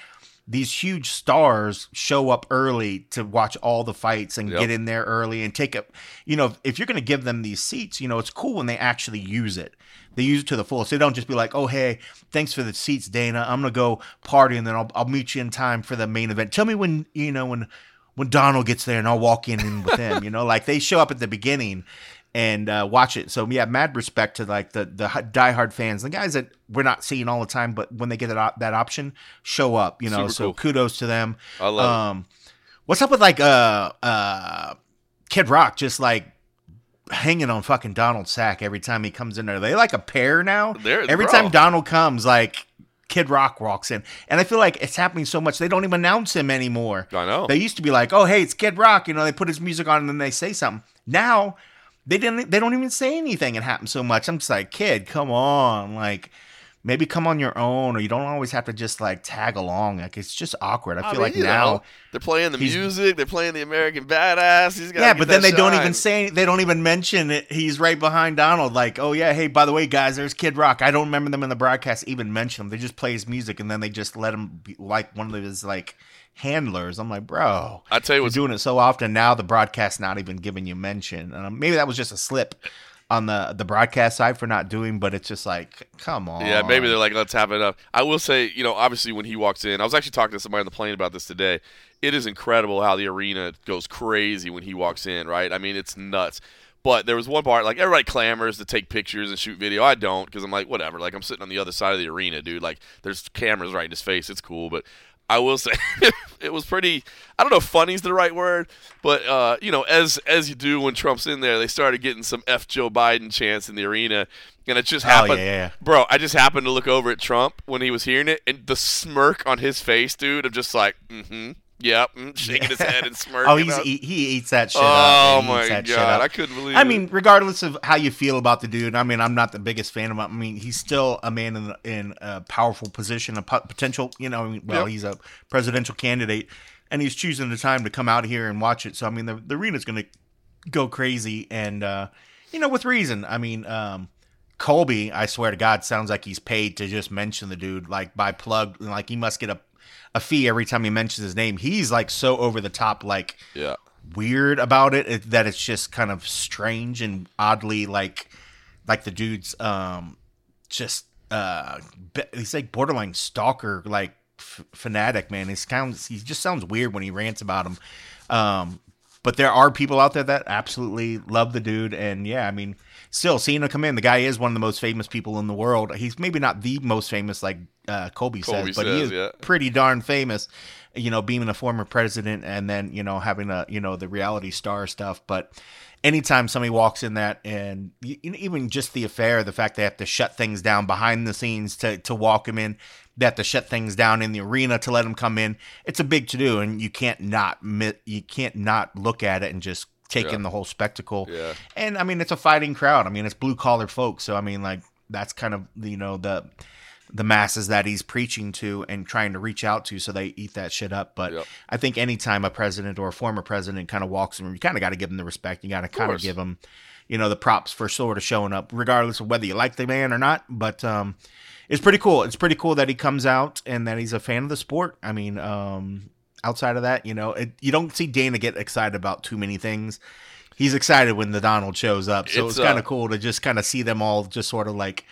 Speaker 2: these huge stars show up early to watch all the fights and
Speaker 1: Yep.
Speaker 2: get in there early and take up, you know, if you're going to give them these seats, you know, it's cool when they actually use it. They use it to the fullest. They don't just be like, oh, hey, thanks for the seats, Dana. I'm going to go party and then I'll, I'll meet you in time for the main event. Tell me when, you know, when, when Donald gets there and I'll walk in with him, you know, like they show up at the beginning and uh, watch it. So yeah, mad respect to like the the diehard fans, the guys that we're not seeing all the time, but when they get that op- that option, show up. You know,
Speaker 1: Super
Speaker 2: so
Speaker 1: cool.
Speaker 2: kudos to them.
Speaker 1: I love
Speaker 2: um, What's up with like uh uh Kid Rock just like hanging on fucking Donald Sack every time he comes in there? Are they like a pair now?
Speaker 1: They're-
Speaker 2: every
Speaker 1: bro.
Speaker 2: time Donald comes, like Kid Rock walks in, and I feel like it's happening so much they don't even announce him anymore.
Speaker 1: I know.
Speaker 2: They used to be like, "Oh, hey, it's Kid Rock." You know, they put his music on and then they say something. Now they didn't. They don't even say anything. It happens so much. I'm just like, kid, come on, like maybe come on your own, or you don't always have to just like tag along. Like it's just awkward. I
Speaker 1: I
Speaker 2: feel
Speaker 1: mean,
Speaker 2: like
Speaker 1: you
Speaker 2: now.
Speaker 1: know, they're playing the
Speaker 2: he's-
Speaker 1: music, they're playing the American Badass. He's gotta
Speaker 2: Yeah,
Speaker 1: get
Speaker 2: but then
Speaker 1: that
Speaker 2: they don't
Speaker 1: shine.
Speaker 2: even say. They don't even mention it. He's right behind Donald. Like, oh yeah, hey, by the way, guys, there's Kid Rock. I don't remember them in the broadcast even mention him. They just play his music and then they just let him be like one of his like handlers. I'm like, bro,
Speaker 1: I tell you
Speaker 2: you're
Speaker 1: what's
Speaker 2: doing it so often now. The broadcast not even giving you mention. Um, maybe that was just a slip on the the broadcast side for not doing. But it's just like, come on.
Speaker 1: Yeah, maybe they're like, let's have it up. I will say, you know, obviously when he walks in, I was actually talking to somebody on the plane about this today. It is incredible how the arena goes crazy when he walks in, right? I mean, it's nuts. But there was one part, like, everybody clamors to take pictures and shoot video. I don't, because I'm like, whatever. Like, I'm sitting on the other side of the arena, dude. Like, there's cameras right in his face. It's cool. But I will say, it was pretty, I don't know if funny's the right word, but, uh, you know, as as you do when Trump's in there, they started getting some F Joe Biden chants in the arena. And it just
Speaker 2: Oh,
Speaker 1: happened.
Speaker 2: yeah, yeah, yeah.
Speaker 1: Bro, I just happened to look over at Trump when he was hearing it, and the smirk on his face, dude, of just like, mm-hmm, yep, mm, shaking his head and smirking.
Speaker 2: Oh, he's
Speaker 1: up.
Speaker 2: he, he eats that shit
Speaker 1: Oh,
Speaker 2: up. man. He
Speaker 1: my
Speaker 2: eats that shit
Speaker 1: God.
Speaker 2: up.
Speaker 1: I couldn't believe
Speaker 2: I
Speaker 1: it.
Speaker 2: mean, regardless of how you feel about the dude, I mean, I'm not the biggest fan of him. I mean, he's still a man in, in a powerful position, a po- potential, you know, I mean, well,
Speaker 1: Yep.
Speaker 2: he's a presidential candidate, and he's choosing the time to come out here and watch it. So, I mean, the, the arena's going to go crazy, and, uh, you know, with reason. I mean, um, Colby, I swear to God, sounds like he's paid to just mention the dude, like by plug, like he must get a a fee every time he mentions his name. He's like so over the top, like
Speaker 1: Yeah.
Speaker 2: weird about it, it that it's just kind of strange and oddly like like the dude's um just uh be- he's like borderline stalker, like f- fanatic, man. He sounds he just sounds weird when he rants about him. Um, but there are people out there that absolutely love the dude, and yeah, I mean, still seeing him come in, the guy is one of the most famous people in the world. He's maybe not the most famous, like uh, Colby,
Speaker 1: Colby
Speaker 2: says, but he
Speaker 1: says,
Speaker 2: is
Speaker 1: yeah.
Speaker 2: pretty darn famous. You know, being a former president and then you know having a you know the reality star stuff. But anytime somebody walks in that, and y- even just the affair, the fact they have to shut things down behind the scenes to to walk him in. They have to shut things down in the arena to let him come in. It's a big to do, and you can't not mi- you can't not look at it and just take
Speaker 1: Yeah.
Speaker 2: in the whole spectacle.
Speaker 1: Yeah.
Speaker 2: And I mean, it's a fighting crowd. I mean, it's blue collar folks. So I mean, like that's kind of you know the the masses that he's preaching to and trying to reach out to, so they eat that shit up. But
Speaker 1: Yep.
Speaker 2: I think anytime a president or a former president kind of walks in, you kind of got to give him the respect. You got to kind of
Speaker 1: course.
Speaker 2: give him, you know, the props for sort of showing up, regardless of whether you like the man or not. But um, it's pretty cool. It's pretty cool that he comes out and that he's a fan of the sport. I mean, um, outside of that, you know, it, you don't see Dana get excited about too many things. He's excited when the Donald shows up. So
Speaker 1: It's,
Speaker 2: it's, kind
Speaker 1: uh,
Speaker 2: of cool to just kind of see them all just sort of like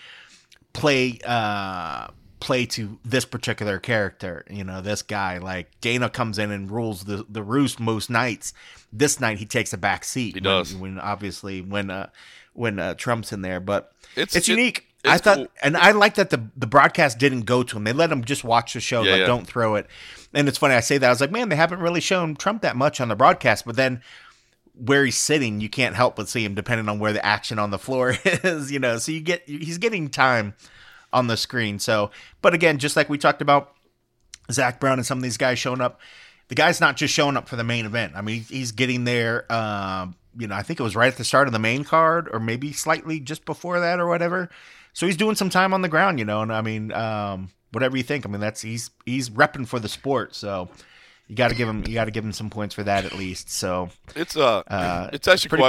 Speaker 2: play uh play to this particular character, you know, this guy. Like Dana comes in and rules the the roost most nights. This night he takes a back seat.
Speaker 1: He
Speaker 2: when,
Speaker 1: does.
Speaker 2: when obviously when uh when uh, Trump's in there, but
Speaker 1: It's-
Speaker 2: it's,
Speaker 1: it-
Speaker 2: unique.
Speaker 1: it's
Speaker 2: I thought,
Speaker 1: cool.
Speaker 2: and I like that the the broadcast didn't go to him. They let him just watch the show.
Speaker 1: Yeah,
Speaker 2: like
Speaker 1: yeah.
Speaker 2: don't throw it. And it's funny I say that. I was like, man, they haven't really shown Trump that much on the broadcast, but then where he's sitting, you can't help but see him depending on where the action on the floor is, you know. So you get he's getting time on the screen. So, but again, just like we talked about Zach Brown and some of these guys showing up, the guy's not just showing up for the main event. I mean, he's getting there. Um, you know, I think it was right at the start of the main card, or maybe slightly just before that, or whatever. So he's doing some time on the ground, you know. And I mean, um, whatever you think, I mean, that's he's he's repping for the sport. So you got to give him you got to give him some points for that at least. So
Speaker 1: It's uh,
Speaker 2: Uh,
Speaker 1: it's actually
Speaker 2: pretty
Speaker 1: cool.
Speaker 2: cool.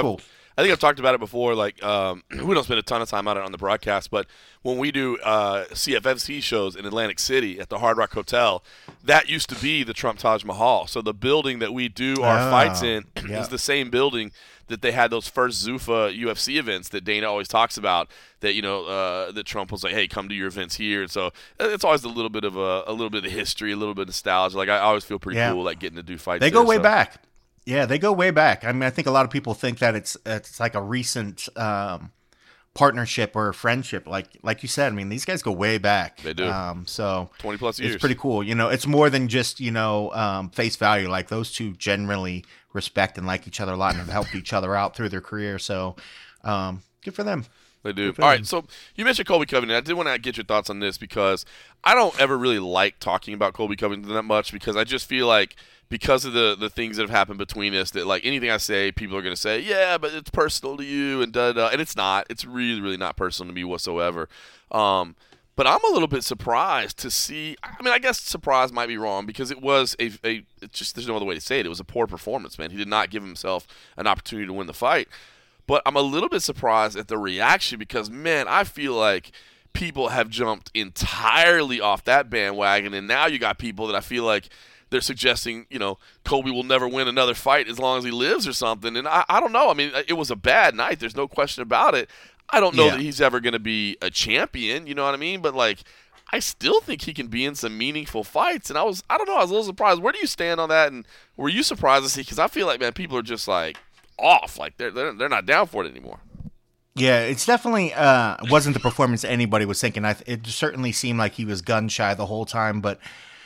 Speaker 1: I think I've talked about it before. Like, um, we don't spend a ton of time on it on the broadcast, but when we do uh, C F F C shows in Atlantic City at the Hard Rock Hotel, that used to be the Trump Taj Mahal. So the building that we do our
Speaker 2: Oh,
Speaker 1: fights in
Speaker 2: yeah.
Speaker 1: is the same building that they had those first Zuffa U F C events that Dana always talks about. That you know, uh, that Trump was like, "Hey, come to your events here." And so uh, it's always a little bit of a, a little bit of history, a little bit of nostalgia. Like I always feel pretty
Speaker 2: Yeah.
Speaker 1: cool, like getting to do fights.
Speaker 2: They go
Speaker 1: there,
Speaker 2: way
Speaker 1: so.
Speaker 2: back. Yeah, they go way back. I mean, I think a lot of people think that it's it's like a recent um, partnership or friendship. Like like you said, I mean, these guys go way back.
Speaker 1: They do.
Speaker 2: Um, so
Speaker 1: twenty plus years.
Speaker 2: it's pretty cool. You know, it's more than just you know um, face value. Like those two generally respect and like each other a lot and have helped each other out through their career. So um, good for them.
Speaker 1: They do.
Speaker 2: for
Speaker 1: All
Speaker 2: them.
Speaker 1: right, so you mentioned Colby Covington. I did want to get your thoughts on this because I don't ever really like talking about Colby Covington that much because I just feel like because of the, the things that have happened between us that, like, anything I say, people are going to say, yeah, but it's personal to you and da-da. And it's not. It's really, really not personal to me whatsoever. Um, but I'm a little bit surprised to see – I mean, I guess surprise might be wrong because it was a, a – it's just there's no other way to say it. It was a poor performance, man. He did not give himself an opportunity to win the fight. But I'm a little bit surprised at the reaction because, man, I feel like people have jumped entirely off that bandwagon. And now you got people that I feel like they're suggesting, you know, Colby will never win another fight as long as he lives or something. And I, I don't know. I mean, it was a bad night. There's no question about it. I don't know
Speaker 2: Yeah.
Speaker 1: that he's ever going to be a champion. You know what I mean? But, like, I still think he can be in some meaningful fights. And I was, I don't know, I was a little surprised. Where do you stand on that? And were you surprised to see? Because I feel like, man, people are just, like, off. Like, they're, they're, they're not down for it anymore.
Speaker 2: Yeah, it's definitely uh, wasn't the performance anybody was thinking. I, it certainly seemed like he was gun shy the whole time, but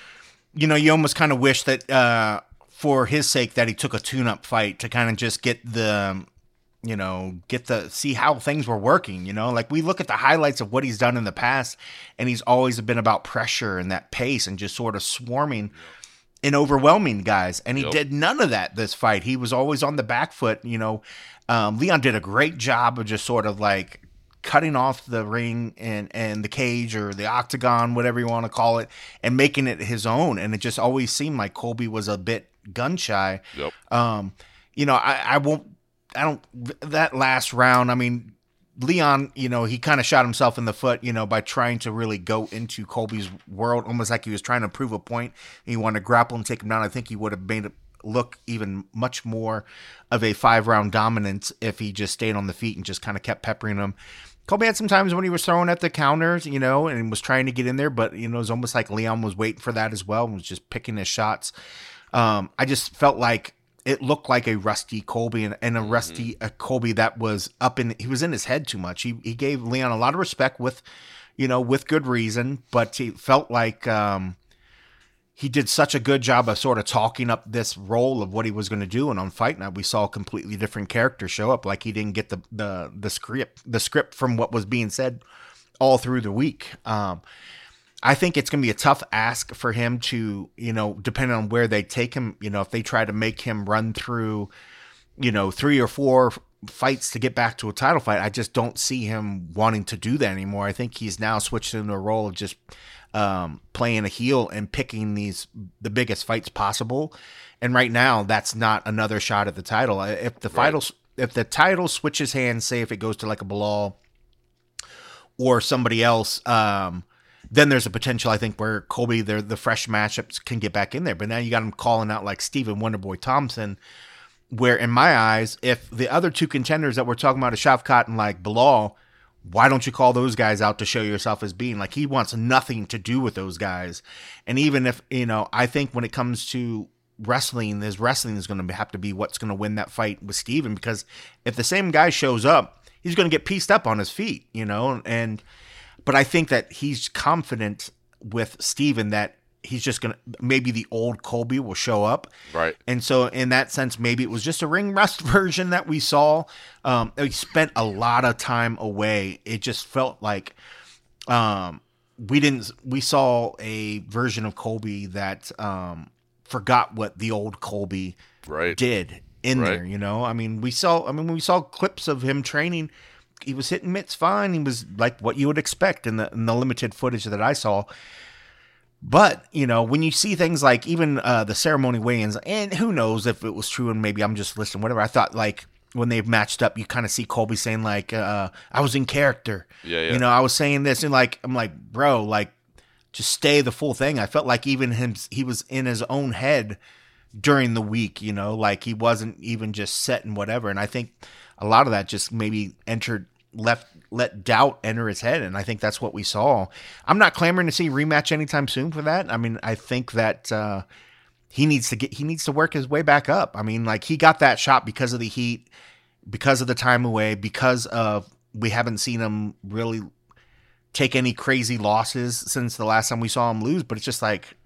Speaker 2: you know, you almost kind of wish that uh, for his sake that he took a tune-up fight to kind of just get the, you know, get the see how things were working. You know, like we look at the highlights of what he's done in the past, and he's always been about pressure and that pace and just sort of swarming and overwhelming guys. And he
Speaker 1: Yep.
Speaker 2: did none of that this fight. He was always on the back foot. You know, um, Leon did a great job of just sort of like cutting off the ring and, and the cage or the octagon, whatever you want to call it, and making it his own. And it just always seemed like Colby was a bit gun shy.
Speaker 1: Yep.
Speaker 2: Um, you know, I, I won't, I don't, that last round, I mean, Leon, you know, he kind of shot himself in the foot, you know, by trying to really go into Colby's world, almost like he was trying to prove a point. He wanted to grapple and take him down. I think he would have made it look even much more of a five round dominance if he just stayed on the feet and just kind of kept peppering him. Colby had some times when he was throwing at the counters, you know, and was trying to get in there, but, you know, it was almost like Leon was waiting for that as well and was just picking his shots. Um, I just felt like it looked like a rusty Colby and, and a rusty a Colby that was up in, he was in his head too much. He he gave Leon a lot of respect with, you know, with good reason, but he felt like um, he did such a good job of sort of talking up this role of what he was going to do. And on Fight Night, we saw a completely different character show up. Like he didn't get the, the, the script, the script from what was being said all through the week. Um, I think it's going to be a tough ask for him to, you know, depending on where they take him, you know, if they try to make him run through, you know, three or four fights to get back to a title fight. I just don't see him wanting to do that anymore. I think he's now switched into a role of just um, playing a heel and picking these, the biggest fights possible. And right now that's not another shot at the title. If the
Speaker 1: Right.
Speaker 2: title, if the title switches hands, say if it goes to like a Bilal or somebody else, um, then there's a potential, I think, where Colby, the the fresh matchups can get back in there. But now you got him calling out like Stephen Wonderboy Thompson, where in my eyes, if the other two contenders that we're talking about, Shavkat and like Bilal, why don't you call those guys out to show yourself as being like, he wants nothing to do with those guys. And even if, you know, I think when it comes to wrestling, this wrestling is going to have to be what's going to win that fight with Stephen, because if the same guy shows up, he's going to get pieced up on his feet, you know, and but I think that he's confident with Steven that he's just going to, maybe the old Colby will show up.
Speaker 1: Right.
Speaker 2: And so in that sense, maybe it was just a ring rust version that we saw. Um, he spent a lot of time away. It just felt like um, we didn't, we saw a version of Colby that um, forgot what the old Colby
Speaker 1: Right.
Speaker 2: did in
Speaker 1: Right.
Speaker 2: there, you know? I mean, we saw, I mean, we saw clips of him training. He was hitting mitts fine. He was like what you would expect in the in the limited footage that I saw. But, you know, when you see things like even uh, the ceremony weigh-ins, and who knows if it was true and maybe I'm just listening, whatever, I thought like when they've matched up, you kind of see Colby saying like, uh, "I was in character."
Speaker 1: Yeah, yeah.
Speaker 2: You know, I was saying this, and like, I'm like, bro, like, just stay the full thing. I felt like even him, he was in his own head during the week. You know, like he wasn't even just set and whatever. And I think a lot of that just maybe entered, left, let doubt enter his head, and I think that's what we saw. I'm not clamoring to see a rematch anytime soon for that. I mean, I think that. Uh, He needs to get. He needs to work his way back up. I mean, like he got that shot because of the heat, because of the time away, because of we haven't seen him really take any crazy losses since the last time we saw him lose. But it's just like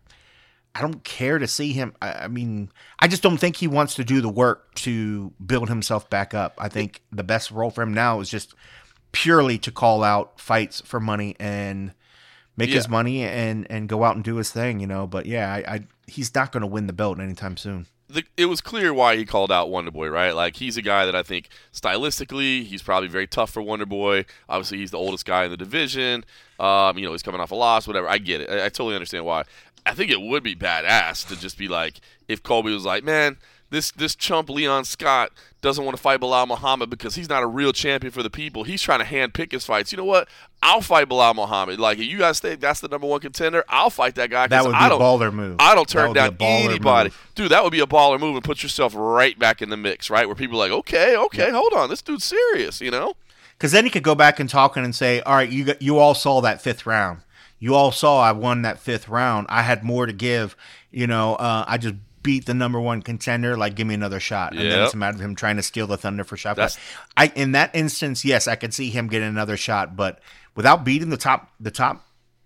Speaker 2: I don't care to see him. I, I mean, I just don't think he wants to do the work to build himself back up. I think the best role for him now is just purely to call out fights for money and make
Speaker 1: Yeah.
Speaker 2: his money and and go out and do his thing, you know. But yeah, I, I he's not going to win the belt anytime soon.
Speaker 1: The, it was clear why he called out Wonder Boy, right? Like he's a guy that I think stylistically he's probably very tough for Wonder Boy. Obviously, he's the oldest guy in the division. Um, you know, he's coming off a loss, whatever. I get it. I, I totally understand why. I think it would be badass to just be like, if Colby was like, man, this this chump Leon Scott doesn't want to fight Bilal Muhammad because he's not a real champion for the people. He's trying to hand-pick his fights. You know what? I'll fight Bilal Muhammad. Like, if you guys think that's the number one contender, I'll fight that guy.
Speaker 2: That would be
Speaker 1: I
Speaker 2: a
Speaker 1: don't,
Speaker 2: baller move.
Speaker 1: I don't
Speaker 2: That
Speaker 1: turn
Speaker 2: would be a
Speaker 1: down
Speaker 2: baller
Speaker 1: anybody.
Speaker 2: move.
Speaker 1: Dude, that would be a baller move and put yourself right back in the mix, right? Where people are like, okay, okay,
Speaker 2: Yep.
Speaker 1: hold on. This dude's serious, you know?
Speaker 2: Because then he could go back and talk and say, all right, you got, you all saw that fifth round. You all saw I won that fifth round. I had more to give. You know, uh, I just beat the number one contender. Like, give me another shot. And then
Speaker 1: Yep.
Speaker 2: it's a matter of him trying to steal the thunder for Shavkat.
Speaker 1: That's-
Speaker 2: I in that instance, yes, I could see him getting another shot, but without beating the top the top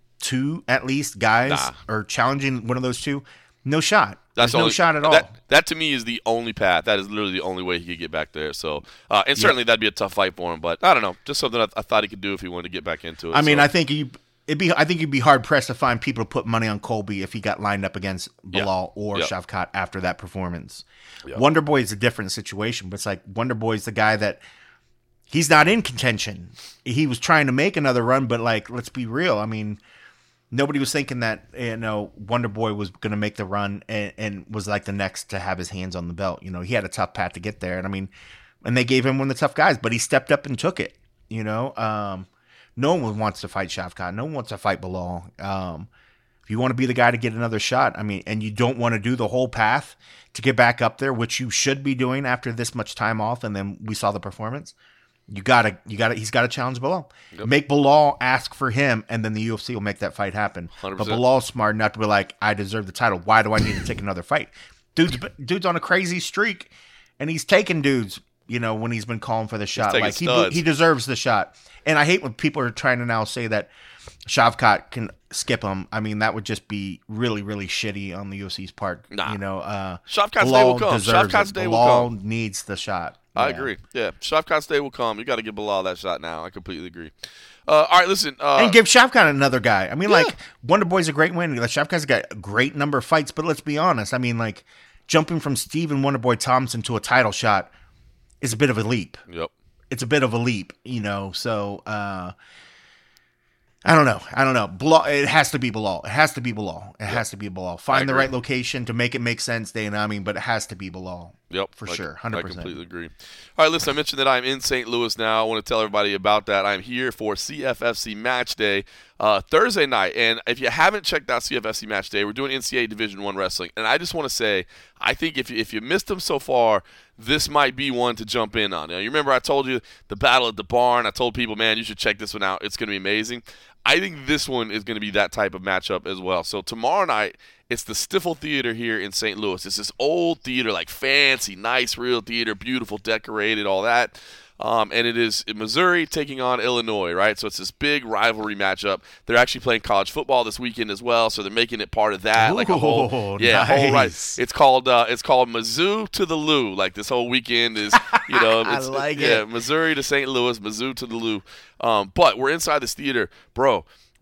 Speaker 2: two at least guys
Speaker 1: Nah.
Speaker 2: or challenging one of those two, no shot.
Speaker 1: That's
Speaker 2: There's
Speaker 1: the
Speaker 2: no
Speaker 1: only,
Speaker 2: shot at all.
Speaker 1: That, that to me is the only path. That is literally the only way he could get back there. So, uh, and certainly that'd be a tough fight for him. But I don't know, just something I, I thought he could do if he wanted to get back into it.
Speaker 2: I mean,
Speaker 1: so.
Speaker 2: I think you it'd be I think you'd be hard pressed to find people to put money on Colby if he got lined up against Bilal or
Speaker 1: Yep.
Speaker 2: Shavkat after that performance.
Speaker 1: Yep.
Speaker 2: Wonder Boy is a different situation, but it's like Wonder Boy's the guy that he's not in contention. He was trying to make another run, but like, let's be real. I mean, nobody was thinking that, you know, Wonder Boy was going to make the run and, and was like the next to have his hands on the belt. You know, he had a tough path to get there. And I mean, and they gave him one of the tough guys, but he stepped up and took it, you know. Um, no one wants to fight Shavkat. No one wants to fight Bilal. Um, if you want to be the guy to get another shot, I mean, and you don't want to do the whole path to get back up there, which you should be doing after this much time off, and then we saw the performance. You gotta, you gotta, he's got to challenge Bilal.
Speaker 1: Yep.
Speaker 2: Make Bilal ask for him, and then the U F C will make that fight happen.
Speaker 1: one hundred
Speaker 2: But
Speaker 1: percent.
Speaker 2: Bilal's smart enough to be like, I deserve the title. Why do I need to take another fight? Dude's dude's on a crazy streak, and he's taking dudes. You know, when he's been calling for the shot,
Speaker 1: taking
Speaker 2: like he
Speaker 1: studs.
Speaker 2: he deserves the shot. And I hate when people are trying to now say that Shavkat can skip him. I mean, that would just be really, really shitty on the U F C's part.
Speaker 1: Nah.
Speaker 2: You know, uh,
Speaker 1: Shavkat's day
Speaker 2: Bilal
Speaker 1: will come.
Speaker 2: deserves
Speaker 1: Shavkat's
Speaker 2: it.
Speaker 1: day will
Speaker 2: Bilal
Speaker 1: come.
Speaker 2: needs the shot.
Speaker 1: I
Speaker 2: Yeah.
Speaker 1: agree. Yeah, Shavkat's day will come. You got to give Bilal that shot now. I completely agree. Uh, all right, listen. Uh,
Speaker 2: And give Shavkat another guy. I mean,
Speaker 1: Yeah.
Speaker 2: like, Wonder Boy's a great win. Like, Shavkat's got a great number of fights, but let's be honest. I mean, like, jumping from Steven Wonder Boy Thompson to a title shot is a bit of a leap.
Speaker 1: Yep.
Speaker 2: It's a bit of a leap, you know. So, uh, I don't know. I don't know. Bilal, it has to be Bilal. It has to be Bilal. It has to be Bilal. Find the
Speaker 1: agree.
Speaker 2: right location to make it make sense, Dana. I mean, but it has to be Bilal.
Speaker 1: Yep,
Speaker 2: For
Speaker 1: I-
Speaker 2: sure, one hundred percent.
Speaker 1: I completely agree. All right, listen, I mentioned that I'm in Saint Louis now. I want to tell everybody about that. I'm here for C F F C Match Day uh, Thursday night. And if you haven't checked out C F F C Match Day, we're doing N C A A Division One wrestling. And I just want to say, I think if you, if you missed them so far, this might be one to jump in on. Now, you remember I told you the battle at the barn. I told people, man, you should check this one out. It's going to be amazing. I think this one is going to be that type of matchup as well. So tomorrow night, it's the Stifel Theater here in Saint Louis. It's this old theater, like fancy, nice, real theater, beautiful, decorated, all that. Um, and it is in Missouri taking on Illinois, right? So it's this big rivalry matchup. They're actually playing college football this weekend as well, so they're making it part of that, like a whole,
Speaker 2: Ooh,
Speaker 1: yeah, a whole right.
Speaker 2: nice.
Speaker 1: It's called uh, it's called Mizzou to the Lou. Like this whole weekend is, you know,
Speaker 2: I
Speaker 1: it's,
Speaker 2: like
Speaker 1: yeah,
Speaker 2: it.
Speaker 1: Missouri to Saint Louis, Mizzou to the Lou. Um, but we're inside this theater, bro.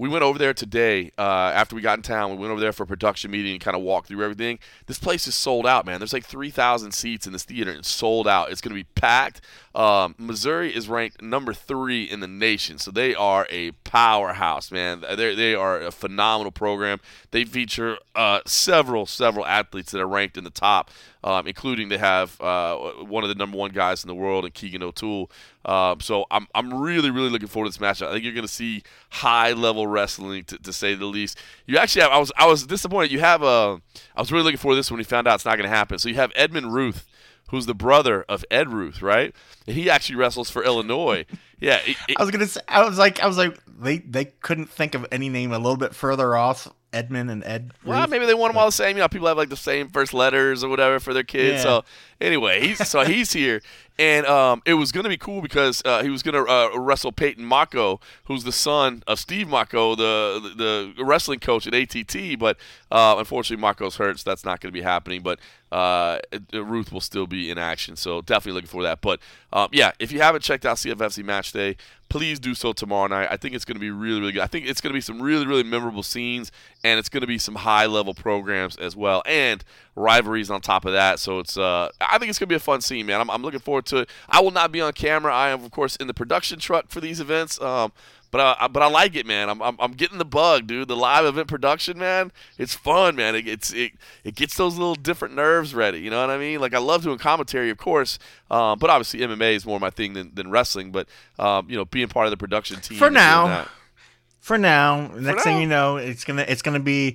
Speaker 1: we went over there today uh, after we got in town. We went over there for a production meeting and kind of walked through everything. This place is sold out, man. There's like three thousand seats in this theater. It's sold out. It's going to be packed. Um, Missouri is ranked number three in the nation, so they are a powerhouse, man. They they are a phenomenal program. They feature uh, several several athletes that are ranked in the top, um, including they have uh, one of the number one guys in the world, in Keegan O'Toole. Um, so I'm I'm really really looking forward to this matchup. I think you're going to see high level wrestling, to, to say the least. You actually have, I was I was disappointed. You have a I was really looking forward to this when we found out it's not going to happen. So you have Edmund Ruth, who's the brother of Ed Ruth, right? And he actually wrestles for Illinois. Yeah, it, it,
Speaker 2: I was gonna say, I was like, I was like, they they couldn't think of any name a little bit further off. Edmund and Ed.
Speaker 1: Well,
Speaker 2: Ruth.
Speaker 1: maybe they want them all the same. You know, people have like the same first letters or whatever for their kids.
Speaker 2: Yeah.
Speaker 1: So anyway, he's so he's here, and um, it was going to be cool because uh, he was going to uh, wrestle Peyton Mako, who's the son of Steve Mako, the the wrestling coach at A T T. But uh, unfortunately, Mako's hurt, so that's not going to be happening. But uh, Ruth will still be in action, so definitely looking for that. But um, yeah, if you haven't checked out C F F C Match Day, please do so tomorrow night. I think it's going to be really, really good. I think it's going to be some really, really memorable scenes, and it's going to be some high-level programs as well, and rivalries on top of that. So it's, uh, I think it's going to be a fun scene, man. I'm, I'm looking forward to it. I will not be on camera. I am, of course, in the production truck for these events. Um, But I, but I like it, man. I'm, I'm I'm getting the bug, dude. The live event production, man. It's fun, man. It it's it, it gets those little different nerves ready. You know what I mean? Like I love doing commentary, of course. Um, but obviously M M A is more my thing than, than wrestling. But um, you know, being part of the production team
Speaker 2: for
Speaker 1: and
Speaker 2: now.
Speaker 1: doing that.
Speaker 2: For now, next
Speaker 1: For
Speaker 2: thing
Speaker 1: now.
Speaker 2: you know, it's gonna it's gonna be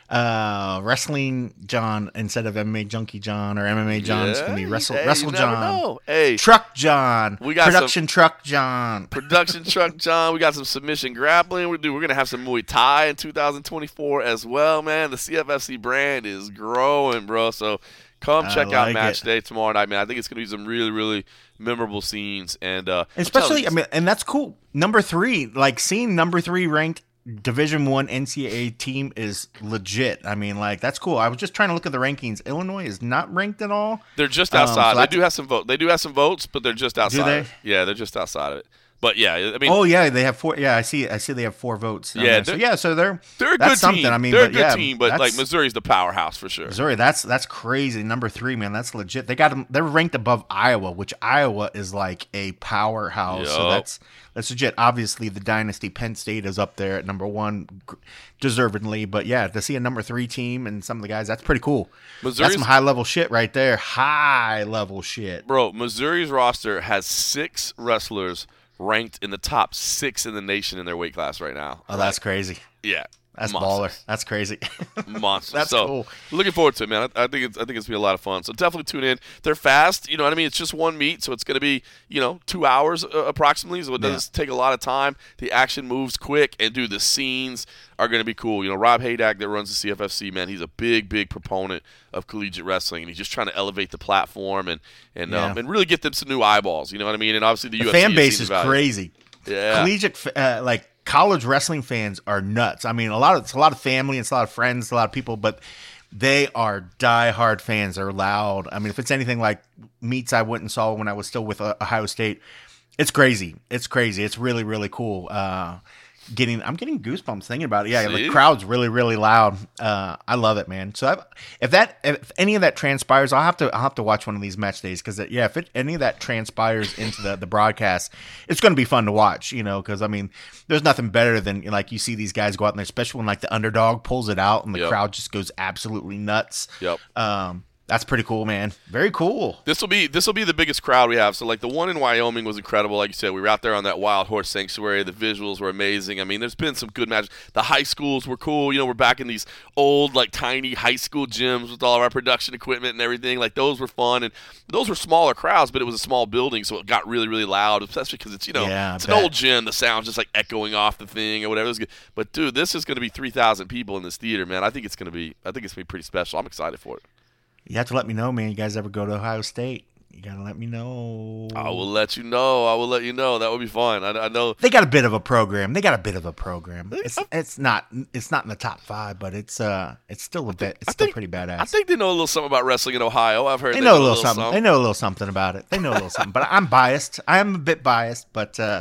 Speaker 2: uh, wrestling John instead of M M A Junkie John or M M A John. It's gonna be
Speaker 1: Yeah,
Speaker 2: wrestle
Speaker 1: hey,
Speaker 2: wrestle
Speaker 1: you never
Speaker 2: John,
Speaker 1: know. Hey,
Speaker 2: truck John,
Speaker 1: We got
Speaker 2: production truck John.
Speaker 1: production truck John. We got some submission grappling. We do. We're gonna have some Muay Thai in two thousand twenty-four as well, man. The C F F C brand is growing, bro. So come
Speaker 2: I
Speaker 1: check out
Speaker 2: like
Speaker 1: Match
Speaker 2: it.
Speaker 1: Day tomorrow night, man. I think it's gonna be some really, really memorable scenes, and uh, I'm
Speaker 2: Especially, I
Speaker 1: telling you,
Speaker 2: mean, and that's cool. Number three, like seeing number three ranked Division One N C double A team is legit. I mean, like that's cool. I was just trying to look at the rankings. Illinois is not ranked at all.
Speaker 1: they're just
Speaker 2: um,
Speaker 1: outside.
Speaker 2: so
Speaker 1: they
Speaker 2: that's-
Speaker 1: do have some vote. They do have some votes, but they're just outside.
Speaker 2: they?
Speaker 1: Of it. Yeah, they're just outside of it. But yeah, I mean,
Speaker 2: Oh yeah, they have four. Yeah, I see. I see. They have four votes. down
Speaker 1: Yeah,
Speaker 2: there. so
Speaker 1: they're-
Speaker 2: yeah. So they're
Speaker 1: they're a
Speaker 2: that's
Speaker 1: good
Speaker 2: something.
Speaker 1: team.
Speaker 2: I mean,
Speaker 1: they're
Speaker 2: but
Speaker 1: a good
Speaker 2: yeah,
Speaker 1: team, but like
Speaker 2: that's-
Speaker 1: Missouri's the powerhouse for sure.
Speaker 2: Missouri, that's that's crazy. Number three, man, that's legit. They got them. They're ranked above Iowa, which Iowa is like a powerhouse. So
Speaker 1: Yup.
Speaker 2: that's that's legit. Obviously, the dynasty Penn State is up there at number one, gr- deservedly. But yeah, to see a number three team and some of the guys, that's pretty cool.
Speaker 1: Missouri's-
Speaker 2: That's some high level shit right there. High level shit.
Speaker 1: Bro, Missouri's roster has six wrestlers ranked in the top six in the nation in their weight class right now.
Speaker 2: Oh, that's crazy.
Speaker 1: Yeah,
Speaker 2: That's
Speaker 1: monster.
Speaker 2: baller. That's crazy.
Speaker 1: Monster.
Speaker 2: That's
Speaker 1: so,
Speaker 2: cool.
Speaker 1: Looking forward to it, man. I, I think it's I think it's gonna be a lot of fun. So definitely tune in. They're fast. You know what I mean? It's just one meet, so it's gonna be you know two hours uh, approximately. So it doesn't take a lot of time. The action moves quick, and dude, the scenes are gonna be cool. You know, Rob Haydack that runs the C F F C, man, he's a big, big proponent of collegiate wrestling, and he's just trying to elevate the platform and and um,
Speaker 2: Yeah.
Speaker 1: and really get them some new eyeballs. You know what I mean? And obviously the,
Speaker 2: The
Speaker 1: U F C
Speaker 2: fan
Speaker 1: has
Speaker 2: base
Speaker 1: seen
Speaker 2: is
Speaker 1: the value.
Speaker 2: crazy.
Speaker 1: Yeah.
Speaker 2: Collegiate, f- uh, like college wrestling fans are nuts. I mean, a lot of it's a lot of family, it's a lot of friends, a lot of people, but they are diehard fans. They're loud. I mean, if it's anything like meets I went and saw when I was still with uh, Ohio State, it's crazy. It's crazy. It's really really cool. Uh, getting, I'm getting goosebumps thinking about it. Yeah,
Speaker 1: See?
Speaker 2: the crowd's really really loud. Uh, I love it, man. So I've, if that if any of that transpires, I'll have to I'll have to watch one of these match days because yeah, if it, any of that transpires into the the broadcast, it's going to be fun to watch. You know, because I mean, there's nothing better than like you see these guys go out there, especially when like the underdog pulls it out and the
Speaker 1: Yep.
Speaker 2: crowd just goes absolutely nuts.
Speaker 1: Yep.
Speaker 2: Um, that's pretty cool, man. Very cool.
Speaker 1: This will be this will be the biggest crowd we have. So like the one in Wyoming was incredible. Like you said, we were out there on that Wild Horse Sanctuary. The visuals were amazing. I mean, there's been some good matches. The high schools were cool. You know, we're back in these old like tiny high school gyms with all of our production equipment and everything. Like those were fun, and those were smaller crowds, but it was a small building, so it got really really loud. Especially because it's you know
Speaker 2: Yeah, I
Speaker 1: it's
Speaker 2: bet.
Speaker 1: an old gym. The sound's just like echoing off the thing or whatever. It was good. But dude, this is going to be three thousand people in this theater, man. I think it's going to be I think it's going to be pretty special. I'm excited for it.
Speaker 2: You have to let me know, man. You guys ever go to Ohio State? You gotta let me know.
Speaker 1: I will let you know. I will let you know. That would be fun. I, I know.
Speaker 2: They got a bit of a program. They got a bit of a program. It's it's not it's not in the top five, but it's uh it's still a bit. It's
Speaker 1: I
Speaker 2: still
Speaker 1: think-
Speaker 2: pretty badass.
Speaker 1: I think they know a little something about wrestling in Ohio. I've heard
Speaker 2: they
Speaker 1: they
Speaker 2: know a little something. They
Speaker 1: something.
Speaker 2: know a little something about it. They know a little something. But I'm biased. I am a bit biased, but uh,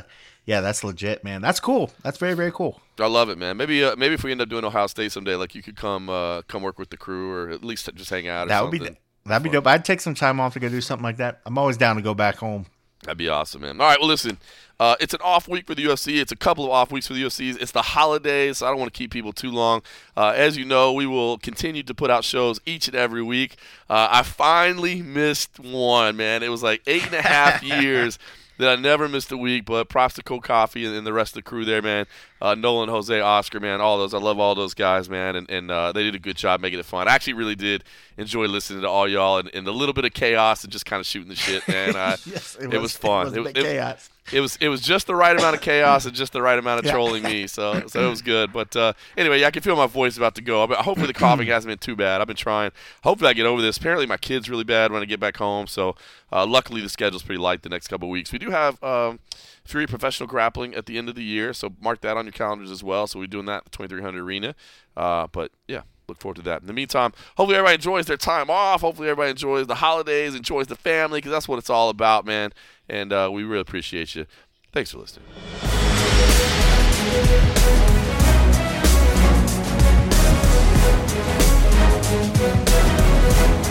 Speaker 2: Yeah, that's legit, man. That's cool. That's very, very cool.
Speaker 1: I love it, man. Maybe uh, maybe if we end up doing Ohio State someday, like you could come uh, come work with the crew, or at least just hang out. Or
Speaker 2: that would
Speaker 1: something.
Speaker 2: be that'd be dope. I'd take some time off to go do something like that. I'm always down to go back home.
Speaker 1: That'd be awesome, man. All right, well, listen, uh, it's an off week for the U F C. It's a couple of off weeks for the U F C. It's the holidays, so I don't want to keep people too long. Uh, as you know, we will continue to put out shows each and every week. Uh, I finally missed one, man. It was like eight and a half years that I never missed a week, but props to Cold Coffee and, and the rest of the crew there, man. Uh, Nolan, Jose, Oscar, man, all those. I love all those guys, man, and, and uh, they did a good job making it fun. I actually really did enjoy listening to all y'all and, and a little bit of chaos and just kind of shooting the shit, man. Uh,
Speaker 2: yes, it,
Speaker 1: it
Speaker 2: was,
Speaker 1: was fun.
Speaker 2: It was,
Speaker 1: it, it,
Speaker 2: chaos.
Speaker 1: It was it was just the right amount of chaos and just the right amount of
Speaker 2: Yeah.
Speaker 1: trolling me, so so it was good. But uh, anyway, I can feel my voice about to go. I hopefully the coughing hasn't been too bad. I've been trying. Hopefully I get over this. Apparently my kid's really bad when I get back home, so uh, luckily the schedule's pretty light the next couple of weeks. We do have um, Fury Professional Grappling at the end of the year, so mark that on your calendars as well. So we're doing that at the twenty-three hundred Arena. Uh, but yeah. Look forward to that. In the meantime, hopefully everybody enjoys their time off. Hopefully everybody enjoys the holidays, enjoys the family, because that's what it's all about, man. And uh, we really appreciate you. Thanks for listening.
Speaker 3: We'll be right back.